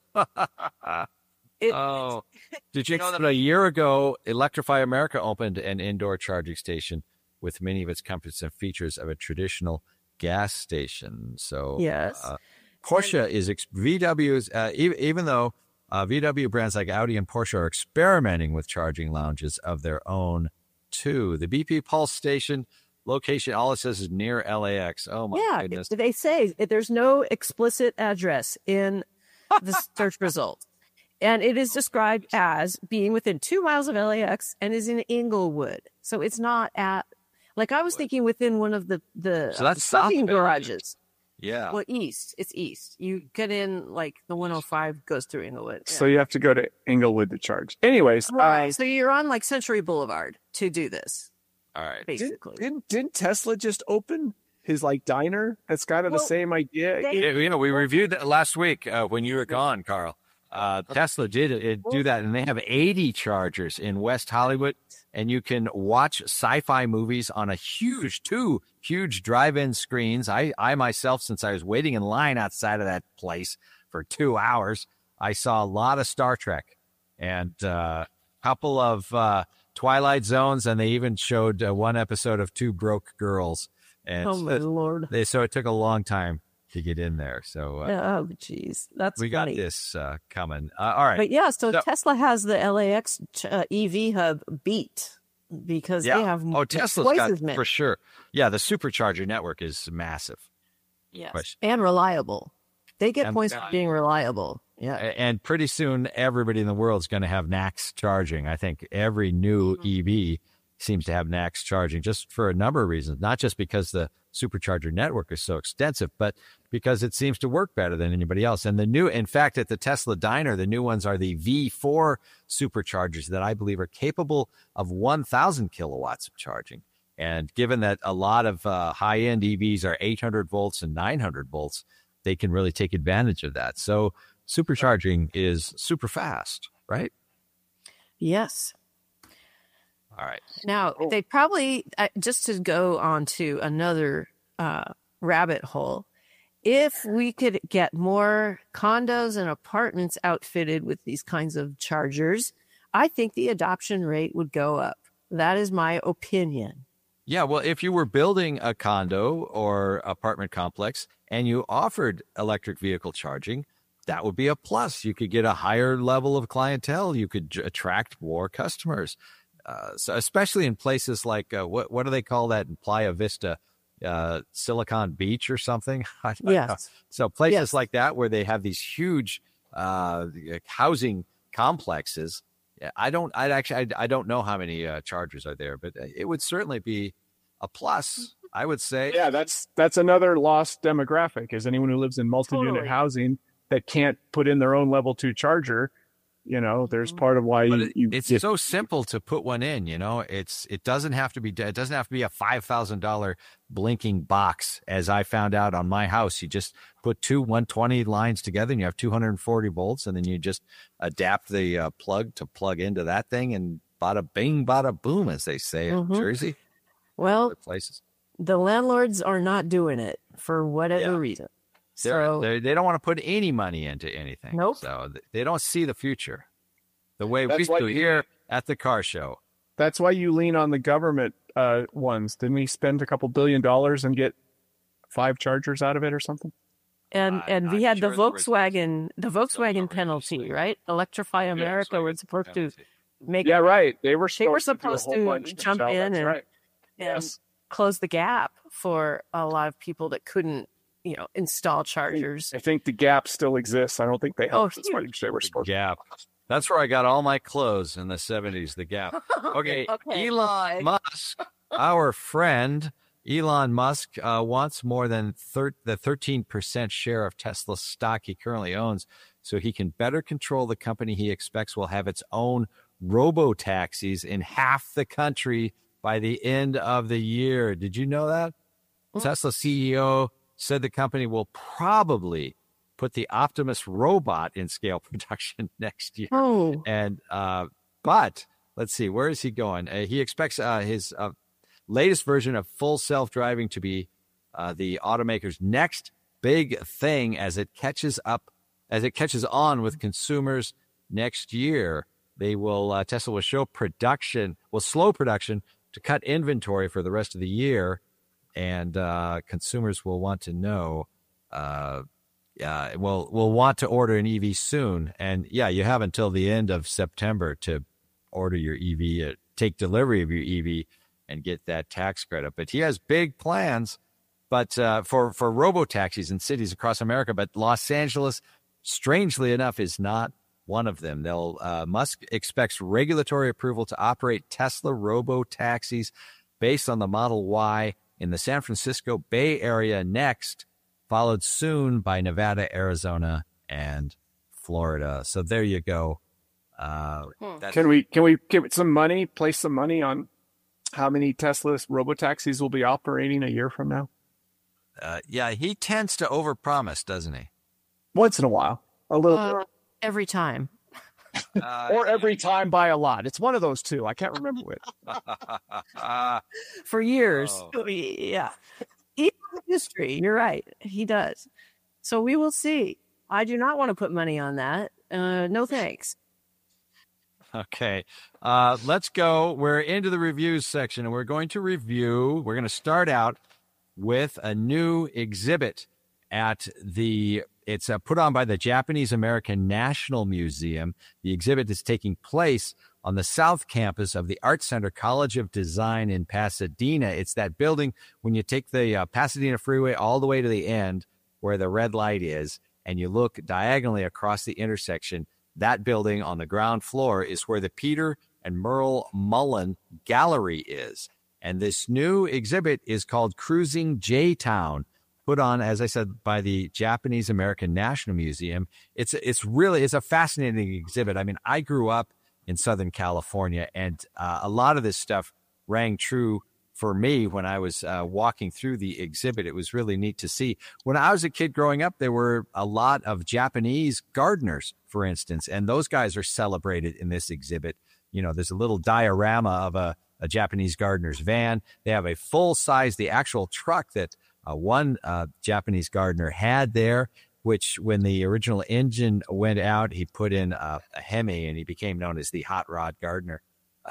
It, Oh, did you know that a year ago, Electrify America opened an indoor charging station with many of its comforts and features of a traditional gas station? So, Yes. uh, Porsche is ex- V W's, uh, e- even though uh, V W brands like Audi and Porsche are experimenting with charging lounges of their own too. The B P Pulse station location, all it says is near L A X. Oh my yeah, goodness. they say there's no explicit address in the search result. And it is described as being within two miles of L A X and is in Inglewood. So it's not at, like I was thinking within one of the, the So that's south parking of it. garages. Yeah. Well, east. It's east. You get in, like the one oh five goes through Inglewood. So you have to go to Inglewood to charge. Anyways, Right. uh, So you're on like Century Boulevard to do this, All right. did, basically. didn't didn't Tesla just open his like diner? That's kind of Well, the same idea. they- Yeah, you know, we reviewed that last week uh, when you were gone, Carl. Uh, Tesla did it, do that, and they have eighty chargers in West Hollywood, and you can watch sci-fi movies on a huge, two huge drive-in screens. I, I myself, since I was waiting in line outside of that place for two hours, I saw a lot of Star Trek, and uh, couple of uh, Twilight Zones, and they even showed uh, one episode of Two Broke Girls. And Oh my lord! they, so it took a long time to get in there. So uh, Oh geez, that's we got funny. this uh, coming. Uh, all right. But yeah, so, So- Tesla has the L A X uh, E V hub beat because yeah. they have oh, Tesla's twice got as many. for sure. Yeah, the supercharger network is massive. Yes. Question. And reliable. They get And- points for being reliable. Yeah. A- And pretty soon, everybody in the world is going to have N A C S charging. I think every new Mm-hmm. E V seems to have N A C S charging just for a number of reasons, not just because the supercharger network is so extensive, but because it seems to work better than anybody else. And the new, in fact, at the Tesla Diner, the new ones are the V four superchargers that I believe are capable of one thousand kilowatts of charging. And given that a lot of uh, high-end E Vs are eight hundred volts and nine hundred volts, they can really take advantage of that. So supercharging is super fast, right? Yes. All right. Now, Oh. they probably, uh, just to go on to another uh, rabbit hole, if we could get more condos and apartments outfitted with these kinds of chargers, I think the adoption rate would go up. That is my opinion. Yeah, well, if you were building a condo or apartment complex and you offered electric vehicle charging, that would be a plus. You could get a higher level of clientele. You could j- attract more customers. Uh, so especially in places like, uh, what what do they call that in Playa Vista? Uh, Silicon Beach or something? I don't know. Yes. So places Yes. like that where they have these huge uh, housing complexes. Yeah, I don't. I actually. I, I don't know how many uh, chargers are there, but it would certainly be a plus. I would say. Yeah, that's that's another lost demographic is anyone who lives in multi-unit Totally. housing that can't put in their own level two charger. You know, there's part of why But you, it, you it's if- so simple to put one in. You know, it's it doesn't have to be. It doesn't have to be a five thousand dollar blinking box. As I found out on my house, you just put two one twenty lines together, and you have two hundred forty volts, and then you just adapt the uh, plug to plug into that thing, and bada bing, bada boom, as they say in Mhm. Jersey, Well, other places. the landlords are not doing it for whatever Yeah. reason. They're, So, they're, they don't want to put any money into anything. Nope. So th- they don't see the future the way we That's why do you- here at the car show. that's why you lean on the government uh, ones. Didn't we spend a couple billion dollars and get five chargers out of it or something? and I'm and not we had the sure there was Volkswagen, the Volkswagen government penalty, legislation. right? Electrify America. so We're supposed to penalty. make Yeah, right. They were They were supposed, supposed to, do a whole to bunch jump themselves. in That's and- right. and Yes. close the gap for a lot of people that couldn't, you know, install chargers. I think the gap still exists. I don't think they Oh, helped as huge. much as they were The supposed to. Gap. That's where I got all my clothes in the seventies, the Gap. Okay, Okay, Elon bye. Musk, our friend, Elon Musk uh, wants more than thir- the thirteen percent share of Tesla stock he currently owns so he can better control the company he expects will have its own robo-taxis in half the country by the end of the year. Did you know that? Tesla C E O said the company will probably put the Optimus robot in scale production next year. Oh, And uh, but let's see, where is he going? Uh, he expects uh, his uh, latest version of full self-driving to be uh, the automaker's next big thing as it catches up, as it catches on with consumers next year. They will uh, Tesla will show production, will slow production to cut inventory for the rest of the year, and uh, consumers will want to know. Uh, uh, will will want to order an E V soon, and yeah, you have until the end of September to order your E V, uh, take delivery of your E V, and get that tax credit. But he has big plans, but uh, for for robo taxis in cities across America. But Los Angeles, strangely enough, is not one of them. They'll uh, Musk expects regulatory approval to operate Tesla robo taxis based on the Model Y in the San Francisco Bay Area next, followed soon by Nevada, Arizona, and Florida. So there you go. Uh, that's- Can we can we give it some money, place some money on how many Tesla robotaxis will be operating a year from now? uh, yeah, he tends to overpromise, doesn't he? Once in a while. A little uh, every time. Uh, or every time by a lot. It's one of those two. I can't remember which. uh, For years. Oh. Yeah. He has history. You're right. He does. So we will see. I do not want to put money on that. Uh, no thanks. Okay. Uh, let's go. We're into the reviews section, and we're going to review. We're going to start out with a new exhibit at the, it's uh, put on by the Japanese American National Museum. The exhibit is taking place on the South Campus of the Art Center College of Design in Pasadena. It's that building when you take the uh, Pasadena Freeway all the way to the end where the red light is, and you look diagonally across the intersection. That building on the ground floor is where the Peter and Merle Mullen Gallery is. And this new exhibit is called Cruising J-Town, put on, as I said, by the Japanese American National Museum. It's it's really, it's a fascinating exhibit. I mean, I grew up in Southern California, and uh, a lot of this stuff rang true for me when I was uh, walking through the exhibit. It was really neat to see. When I was a kid growing up, there were a lot of Japanese gardeners, for instance, and those guys are celebrated in this exhibit. You know, there's a little diorama of a, a Japanese gardener's van. They have a full size, the actual truck that uh, one uh, Japanese gardener had there, which when the original engine went out, he put in a, a Hemi, and he became known as the Hot Rod Gardener.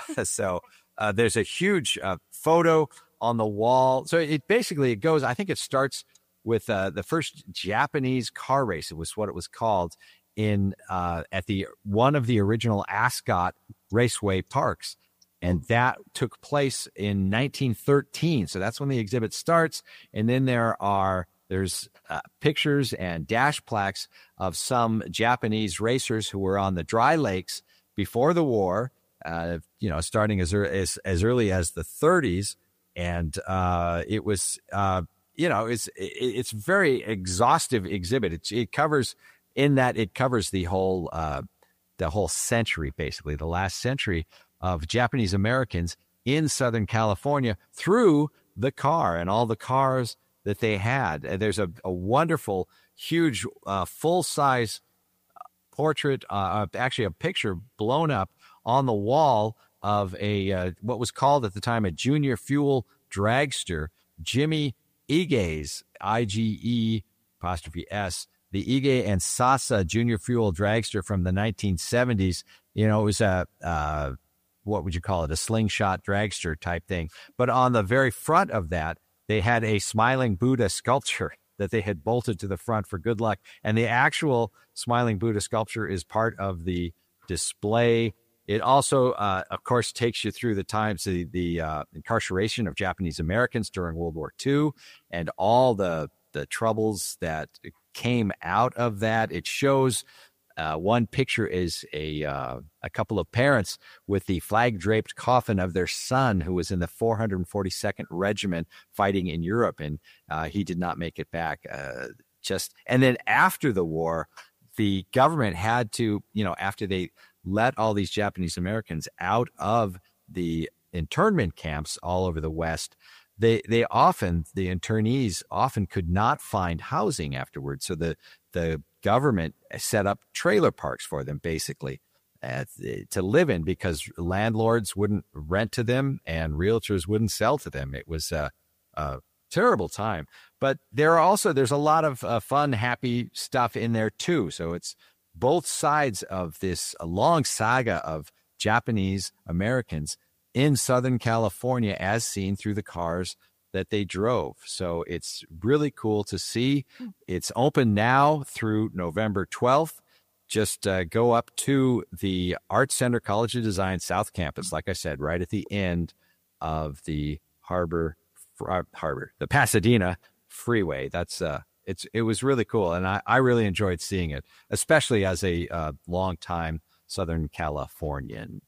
so uh, there's a huge uh, photo on the wall. So it basically, it goes, I think it starts with uh, the first Japanese car race. It was what it was called in uh, at the one of the original Ascot Raceway parks. And that took place in nineteen thirteen. So that's when the exhibit starts. And then there are There's uh, pictures and dash plaques of some Japanese racers who were on the dry lakes before the war, uh, you know, starting as, as as early as the thirties. And uh, it was, uh, you know, it's it, it's very exhaustive exhibit. It, it covers in that it covers the whole uh, the whole century, basically the last century of Japanese Americans in Southern California through the car and all the cars that they had. And there's a, a wonderful, huge, uh, full-size portrait, uh, actually a picture blown up on the wall of a uh, what was called at the time a junior fuel dragster, Jimmy Ige's, I G E apostrophe S, the Ige and Sasa junior fuel dragster from the nineteen seventies. You know, it was a, uh, what would you call it, a slingshot dragster type thing. But on the very front of that, they had a smiling Buddha sculpture that they had bolted to the front for good luck. And the actual smiling Buddha sculpture is part of the display. It also, uh, of course, takes you through the times, the, the uh, incarceration of Japanese Americans during World War Two and all the, the troubles that came out of that. It shows uh, one picture is a uh, a couple of parents with the flag-draped coffin of their son who was in the four hundred forty-second Regiment fighting in Europe, and uh, he did not make it back. Uh, just and then after the war, the government had to, you know, after they let all these Japanese Americans out of the internment camps all over the West, they they often, the internees often could not find housing afterwards. So the the government set up trailer parks for them, basically, uh, to live in, because landlords wouldn't rent to them and realtors wouldn't sell to them. It was a, a terrible time. But there are also, there's a lot of uh, fun, happy stuff in there too. So it's both sides of this long saga of Japanese Americans in Southern California as seen through the cars that they drove. So it's really cool to see. It's open now through November twelfth. Just uh, go up to the Art Center College of Design South Campus, like I said, right at the end of the Harbor, uh, Harbor, the Pasadena Freeway. That's uh, it's it was really cool, and I, I really enjoyed seeing it, especially as a uh, longtime Southern Californian.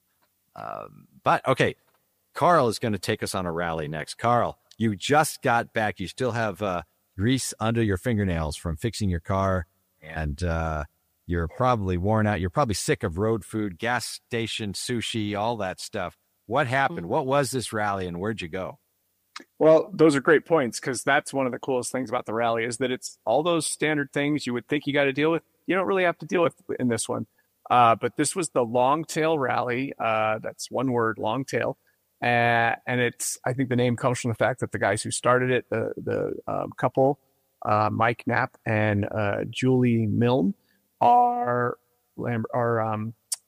Um, but okay, Carl is going to take us on a rally next. Carl, you just got back. You still have uh, grease under your fingernails from fixing your car, and uh, you're probably worn out. You're probably sick of road food, gas station sushi, all that stuff. What happened? What was this rally, and where'd you go? Well, those are great points, because that's one of the coolest things about the rally is that it's all those standard things you would think you got to deal with. You don't really have to deal with in this one. Uh, but this was the Longtail Rally. Uh, that's one word, Longtail. Uh, and it's, I think the name comes from the fact that the guys who started it, the, the um, couple, uh, Mike Knapp and uh, Julie Milne, are, are um,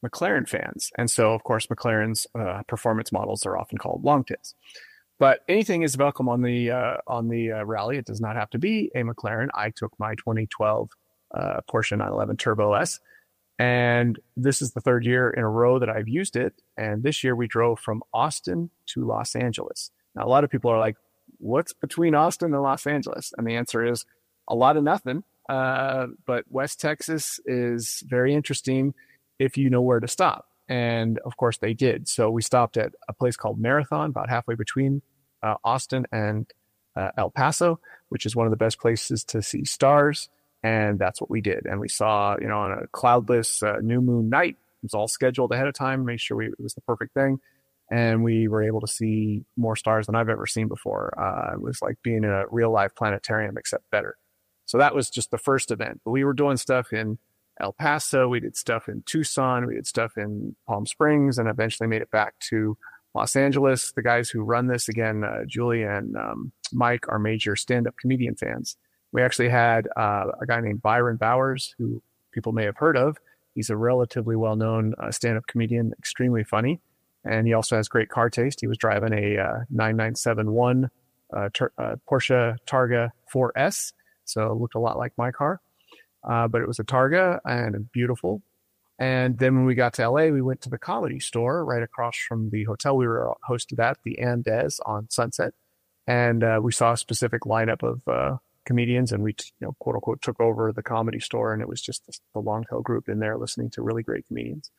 McLaren fans. And so, of course, McLaren's uh, performance models are often called longtails. But anything is welcome on the uh, on the uh, rally. It does not have to be a McLaren. I took my twenty twelve uh, Porsche nine eleven Turbo S, and this is the third year in a row that I've used it. And this year we drove from Austin to Los Angeles. Now, a lot of people are like, what's between Austin and Los Angeles? And the answer is a lot of nothing. Uh, but West Texas is very interesting if you know where to stop. And of course they did. So we stopped at a place called Marathon, about halfway between uh, Austin and uh, El Paso, which is one of the best places to see stars. And that's what we did. And we saw, you know, on a cloudless uh, new moon night, it was all scheduled ahead of time, make sure we, it was the perfect thing. And we were able to see more stars than I've ever seen before. Uh, it was like being in a real life planetarium, except better. So that was just the first event. But we were doing stuff in El Paso. We did stuff in Tucson. We did stuff in Palm Springs, and eventually made it back to Los Angeles. The guys who run this, again, uh, Julie and um, Mike, are major stand-up comedian fans. We actually had uh, a guy named Byron Bowers, who people may have heard of. He's a relatively well-known uh, stand-up comedian, extremely funny. And he also has great car taste. He was driving a uh, nine nine seven one uh, ter- uh, Porsche Targa four S. So it looked a lot like my car. Uh, but it was a Targa and beautiful. And then when we got to L A, we went to the Comedy Store right across from the hotel we were hosted at, the Andes on Sunset. And uh, we saw a specific lineup of uh, comedians, and we, you know, quote unquote, took over the Comedy Store. And it was just the, the long tail group in there listening to really great comedians.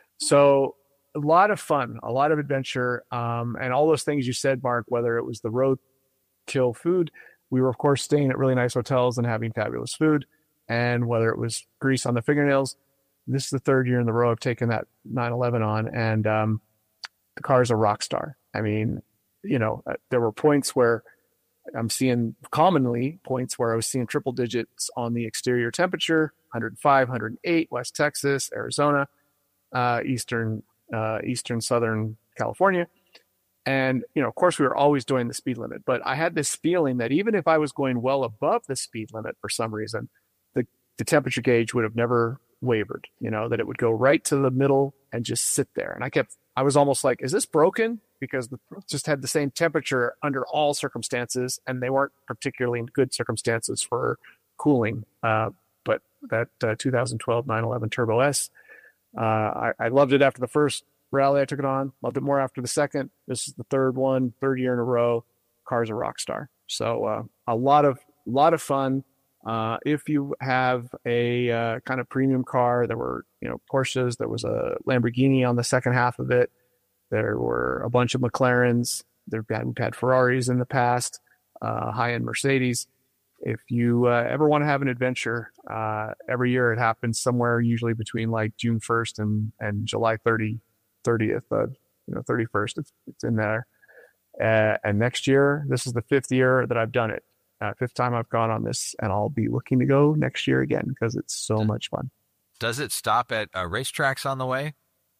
So a lot of fun, a lot of adventure, um, and all those things you said, Mark, whether it was the roadkill food, we were, of course, staying at really nice hotels and having fabulous food, and whether it was grease on the fingernails. This is the third year in the row I've taken that nine eleven on, and um, the car is a rock star. I mean, you know, uh, there were points where I'm seeing commonly points where I was seeing triple digits on the exterior temperature, one oh five, one oh eight, West Texas, Arizona, uh, Eastern Uh, Eastern Southern California. And, you know, of course, we were always doing the speed limit, but I had this feeling that even if I was going well above the speed limit for some reason, the, the temperature gauge would have never wavered, you know, that it would go right to the middle and just sit there. And I kept, I was almost like, is this broken? Because the, just had the same temperature under all circumstances, and they weren't particularly good circumstances for cooling. Uh, but that uh, two thousand twelve nine eleven Turbo S, Uh, I, I loved it after the first rally I took it on. Loved it more after the second. This is the third one, third year in a row. Car's a rock star. So uh, a lot of lot of fun. Uh, if you have a uh, kind of premium car, there were, you know, Porsches. There was a Lamborghini on the second half of it. There were a bunch of McLarens. There had, we've had Ferraris in the past. Uh, high-end Mercedes. If you uh, ever want to have an adventure, uh, every year it happens somewhere usually between like June first and, and July thirtieth, thirtieth, uh, you know, thirty-first. It's, it's in there. Uh, and next year, this is the fifth year that I've done it. Uh, fifth time I've gone on this, and I'll be looking to go next year again because it's so much fun. Does it stop at uh, racetracks on the way?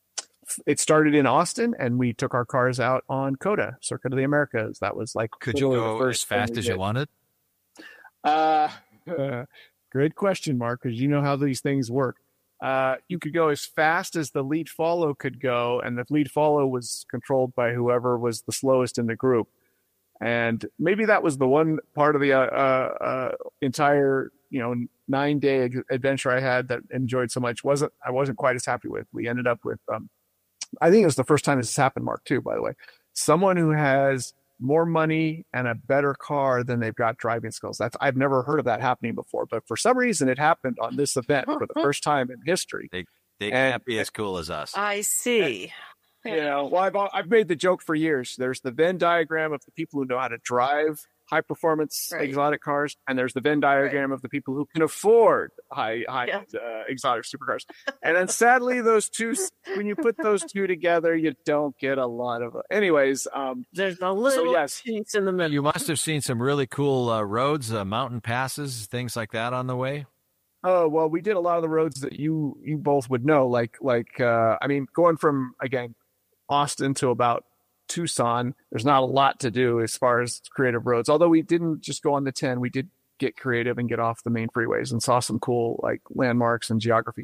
It started in Austin, and we took our cars out on COTA, Circuit of the Americas. That was like, could you go as fast as you wanted? Uh, uh, great question, Mark, because you know how these things work. Uh, you could go as fast as the lead follow could go, and the lead follow was controlled by whoever was the slowest in the group. And maybe that was the one part of the uh, uh, entire, you know, nine day adventure I had that enjoyed so much. wasn't I wasn't quite as happy with. We ended up with, um, I think it was the first time this has happened, Mark, too, by the way, someone who has more money and a better car than they've got driving skills. That's, I've never heard of that happening before, but for some reason it happened on this event for the first time in history. They, they and, can't be as cool as us. I see. And, you know, well, I've, I've made the joke for years. There's the Venn diagram of the people who know how to drive high performance right. exotic cars, and there's the Venn diagram right. of the people who can afford high high yeah. uh, exotic supercars. And then sadly, those two, when you put those two together, you don't get a lot of. Anyways, um, there's a little so yes. piece in the middle. You must have seen some really cool uh, roads, uh, mountain passes, things like that on the way. Oh well, we did a lot of the roads that you you both would know, like like uh, I mean, going from again Austin to about Tucson, there's not a lot to do as far as creative roads. Although we didn't just go on the ten, we did get creative and get off the main freeways and saw some cool like landmarks and geography.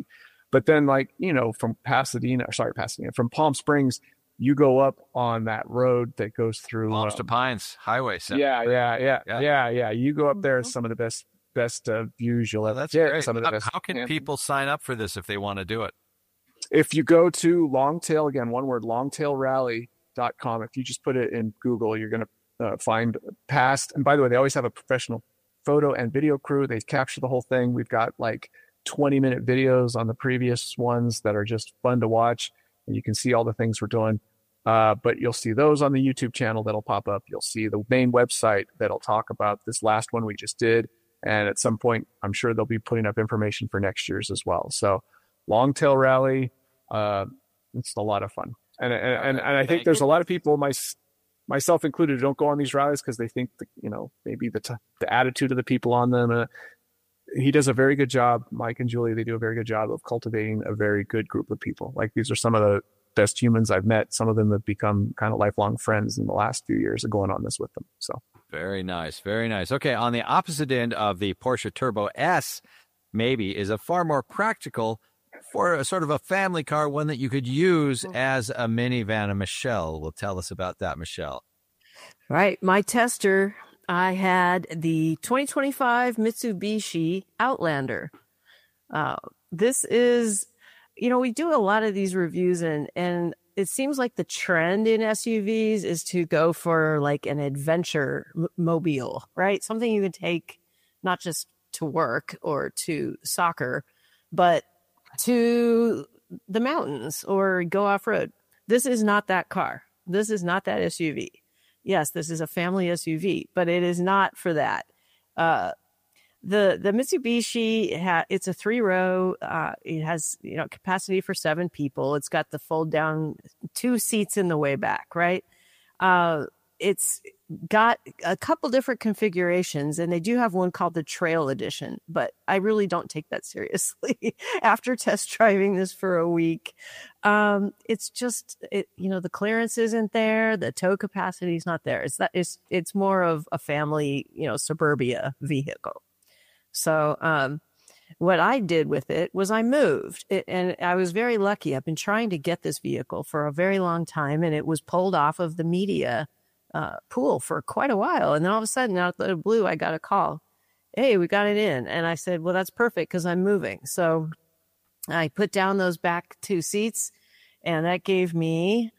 But then, like, you know, from Pasadena, sorry, Pasadena, from Palm Springs, you go up on that road that goes through Palms um, to Pines Highway. Yeah, yeah, yeah, Yeah. yeah, yeah. You go up there, some of the best best uh, views you'll Well, ever that's get. great. Some of the How, best. how can yeah. people sign up for this if they want to do it? If you go to Longtail, again, one word, longtail rally dot com, if you just put it in Google, you're going to uh, find past. And by the way, they always have a professional photo and video crew. They capture the whole thing. We've got like twenty minute videos on the previous ones that are just fun to watch. And you can see all the things we're doing. Uh, but you'll see those on the YouTube channel that'll pop up. You'll see the main website that'll talk about this last one we just did. And at some point, I'm sure they'll be putting up information for next year's as well. So Longtail Rally, uh, it's a lot of fun. And, and, and, and I think there's a lot of people, my, myself included, who don't go on these rallies because they think, that, you know, maybe the, t- the attitude of the people on them. Uh, he does a very good job. Mike and Julie, they do a very good job of cultivating a very good group of people. Like, these are some of the best humans I've met. Some of them have become kind of lifelong friends in the last few years of going on this with them. So very nice, very nice. Okay, on the opposite end of the Porsche Turbo S, maybe is a far more practical for a sort of a family car, one that you could use as a minivan. And Michelle will tell us about that. Michelle, right? My tester, I had the twenty twenty-five Mitsubishi Outlander. Uh, this is. You know, we do a lot of these reviews, and, and it seems like the trend in S U Vs is to go for like an adventure m- mobile, right? Something you can take not just to work or to soccer, but to the mountains or go off road. This is not that car. This is not that S U V. Yes, this is a family S U V, but it is not for that. Uh, The the Mitsubishi, ha, it's a three row. Uh, it has, you know, capacity for seven people. It's got the fold down two seats in the way back, right? Uh, it's got a couple different configurations, and they do have one called the Trail Edition, but I really don't take that seriously after test driving this for a week. Um, it's just, it, you know, the clearance isn't there. The tow capacity is not there. It's that it's, it's more of a family, you know, suburbia vehicle. So um, what I did with it was I moved it, and I was very lucky. I've been trying to get this vehicle for a very long time, and it was pulled off of the media uh, pool for quite a while. And then all of a sudden, out of the blue, I got a call. Hey, we got it in. And I said, well, that's perfect because I'm moving. So I put down those back two seats, and that gave me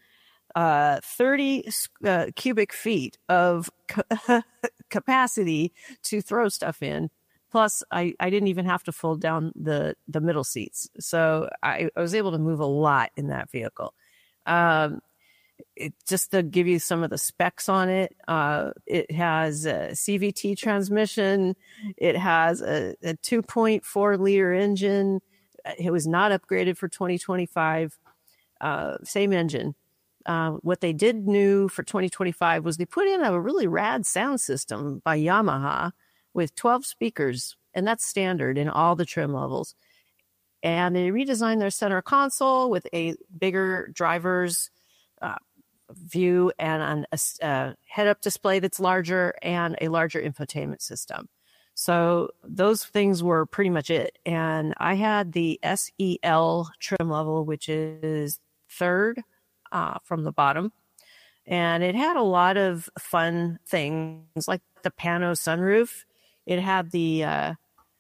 uh, thirty uh, cubic feet of ca- capacity to throw stuff in. Plus, I, I didn't even have to fold down the, the middle seats. So I, I was able to move a lot in that vehicle. Um, it, just to give you some of the specs on it, uh, it has a C V T transmission. It has a, a two point four liter engine. It was not upgraded for twenty twenty-five. Uh, same engine. Uh, what they did new for twenty twenty-five was they put in a really rad sound system by Yamaha with twelve speakers, and that's standard in all the trim levels. And they redesigned their center console with a bigger driver's uh, view and an, a uh, head-up display that's larger and a larger infotainment system. So those things were pretty much it. And I had the S E L trim level, which is third uh, from the bottom. And it had a lot of fun things like the pano sunroof. It had the, uh,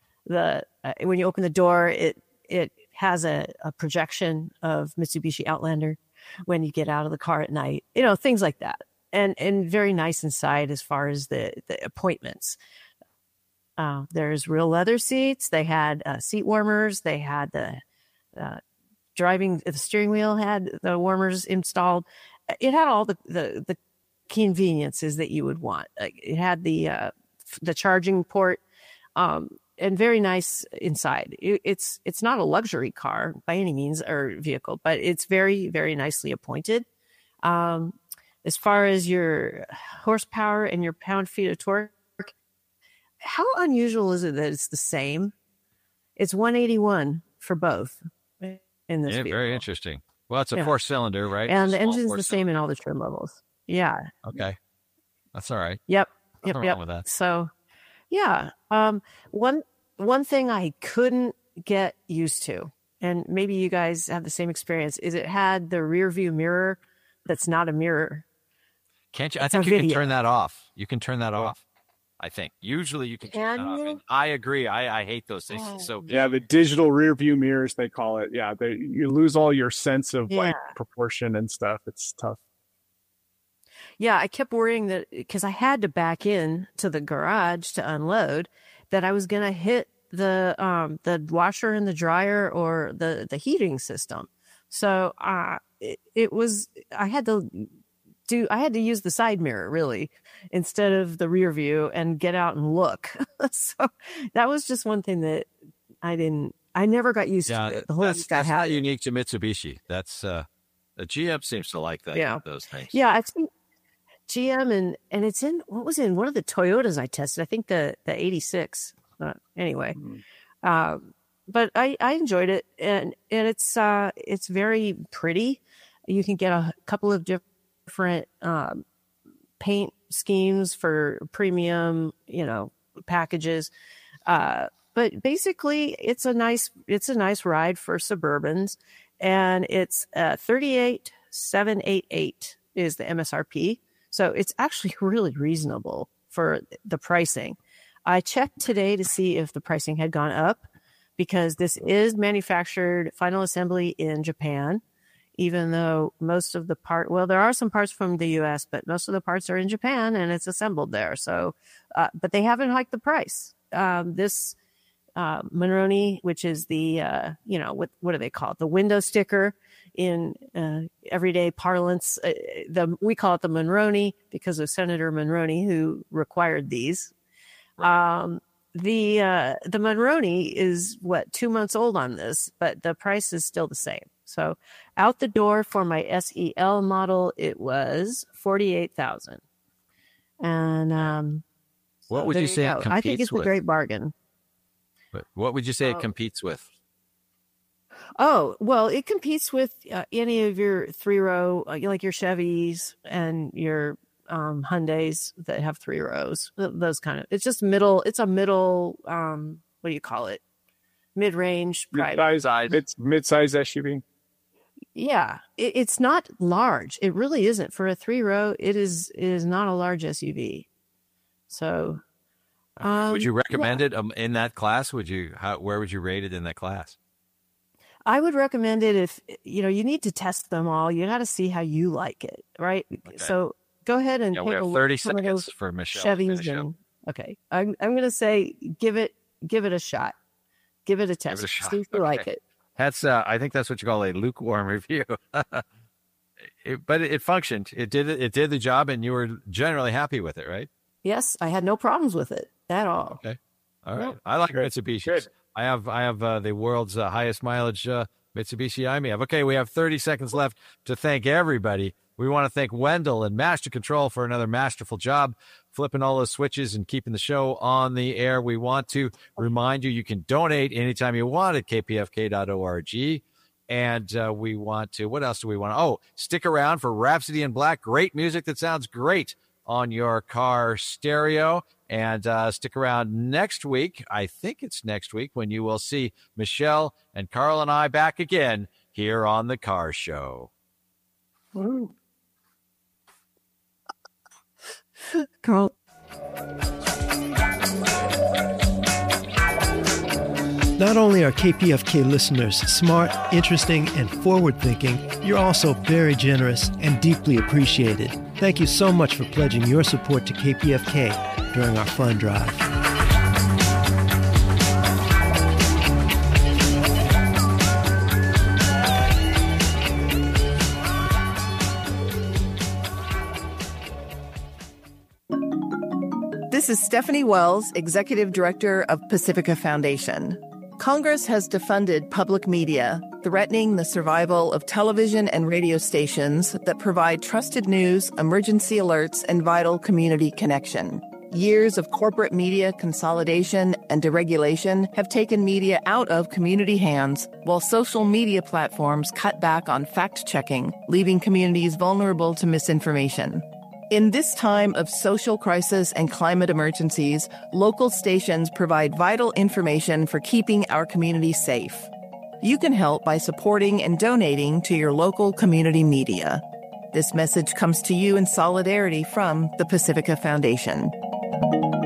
the uh, when you open the door, it it has a, a projection of Mitsubishi Outlander when you get out of the car at night, you know, things like that. And and very nice inside as far as the, the appointments. Uh, there's real leather seats. They had uh, seat warmers. They had the uh, driving, the steering wheel had the warmers installed. It had all the, the, the conveniences that you would want. Like it had the, uh, the charging port, um, and very nice inside. It, it's, it's not a luxury car by any means or vehicle, but it's very, very nicely appointed. Um, as far as your horsepower and your pound feet of torque, how unusual is it that it's the same? It's one eighty-one for both in this Yeah, vehicle. very interesting. Well, it's a Yeah. four cylinder, right? And the Small engine's four the same in all the trim levels. Yeah. Okay. That's all right. Yep. Nothing Yep. wrong Yep. with that. So, yeah. Um, one one thing I couldn't get used to and maybe you guys have the same experience, is it had the rear view mirror that's not a mirror. Can't you? I It's think a you can video. turn that off. You can turn that off. I think usually you can turn Can that off. you? And I agree. I, I hate those things. Oh. So Yeah, the digital rear view mirrors, they call it. Yeah, they, you lose all your sense of like Yeah. proportion and stuff. It's tough. Yeah, I kept worrying that because I had to back in to the garage to unload, that I was going to hit the um the washer and the dryer or the the heating system. So uh it, it was I had to do I had to use the side mirror really instead of the rear view and get out and look. So that was just one thing that I didn't I never got used yeah, to it. The whole that's, got that's not happy. unique to Mitsubishi. That's uh, the G M seems to like that. Yeah. Those things. Yeah, I think G M and and it's in what was it in one of the Toyotas I tested. I think the the eighty-six. Uh, anyway, Mhm. um, but I I enjoyed it, and and it's uh it's very pretty. You can get a couple of different um, paint schemes for premium, you know, packages. Uh, but basically, it's a nice it's a nice ride for Suburbans, and it's uh, thirty-eight thousand seven hundred eighty-eight is the M S R P. So it's actually really reasonable for the pricing. I checked today to see if the pricing had gone up because this is manufactured final assembly in Japan, even though most of the part, well, there are some parts from the U S, but most of the parts are in Japan and it's assembled there. So, uh, but they haven't hiked the price. Um, this uh, Monroney, which is the, uh, you know, what, what do they call it? The window sticker in uh, everyday parlance. Uh, the we call it the Monroney because of Senator Monroney, who required these. Um, the uh, the Monroney is what two months old on this, but the price is still the same. So out the door for my S E L model, it was forty-eight thousand. And um, What so would there you say it go. I think competes it's with? a great bargain. But what would you say Oh. it competes with? Oh, well, it competes with uh, any of your three row, uh, like your Chevys and your um, Hyundais that have three rows. Th- Those kind of. It's just middle. It's a middle. Um, what do you call it? Mid range. Mid-size, Size. mid, mid-size S U V. Yeah, it, it's not large. It really isn't for a three row. It is. It is not a large S U V. So, um, would you yeah. recommend it um, in that class? Would you? How, where would you rate it in that class? I would recommend it if, you know, you need to test them all. You got to see how you like it, right? Okay. So go ahead and Yeah, take we a have look thirty at some of seconds those for Michelle. to Chevys finish up. and okay. I'm I'm going to say give it give it a shot. Give it a test. Give it a shot. See if you like Okay. it. That's uh, I think that's what you call a lukewarm review. it, but it, it functioned. It did it. It did the job, and you were generally happy with it, right? Yes, I had no problems with it at all. Okay. All right. Yep. I like Good. Mitsubishi. Good. I have I have uh, the world's uh, highest mileage uh, Mitsubishi I M E. Okay, we have thirty seconds left to thank everybody. We want to thank Wendell and Master Control for another masterful job flipping all those switches and keeping the show on the air. We want to remind you you can donate anytime you want at k p f k dot org. And uh, we want to, what else do we want to? Oh, stick around for Rhapsody in Black. Great music that sounds great on your car stereo. And uh, stick around next week. I think it's next week when you will see Michelle and Carl and I back again here on The Car Show. Woo. Carl. Not only are K P F K listeners smart, interesting, and forward-thinking, you're also very generous and deeply appreciated. Thank you so much for pledging your support to K P F K during our fund drive. This is Stephanie Wells, Executive Director of Pacifica Foundation. Congress has defunded public media, threatening the survival of television and radio stations that provide trusted news, emergency alerts, and vital community connection. Years of corporate media consolidation and deregulation have taken media out of community hands, while social media platforms cut back on fact-checking, leaving communities vulnerable to misinformation. In this time of social crisis and climate emergencies, local stations provide vital information for keeping our communities safe. You can help by supporting and donating to your local community media. This message comes to you in solidarity from the Pacifica Foundation.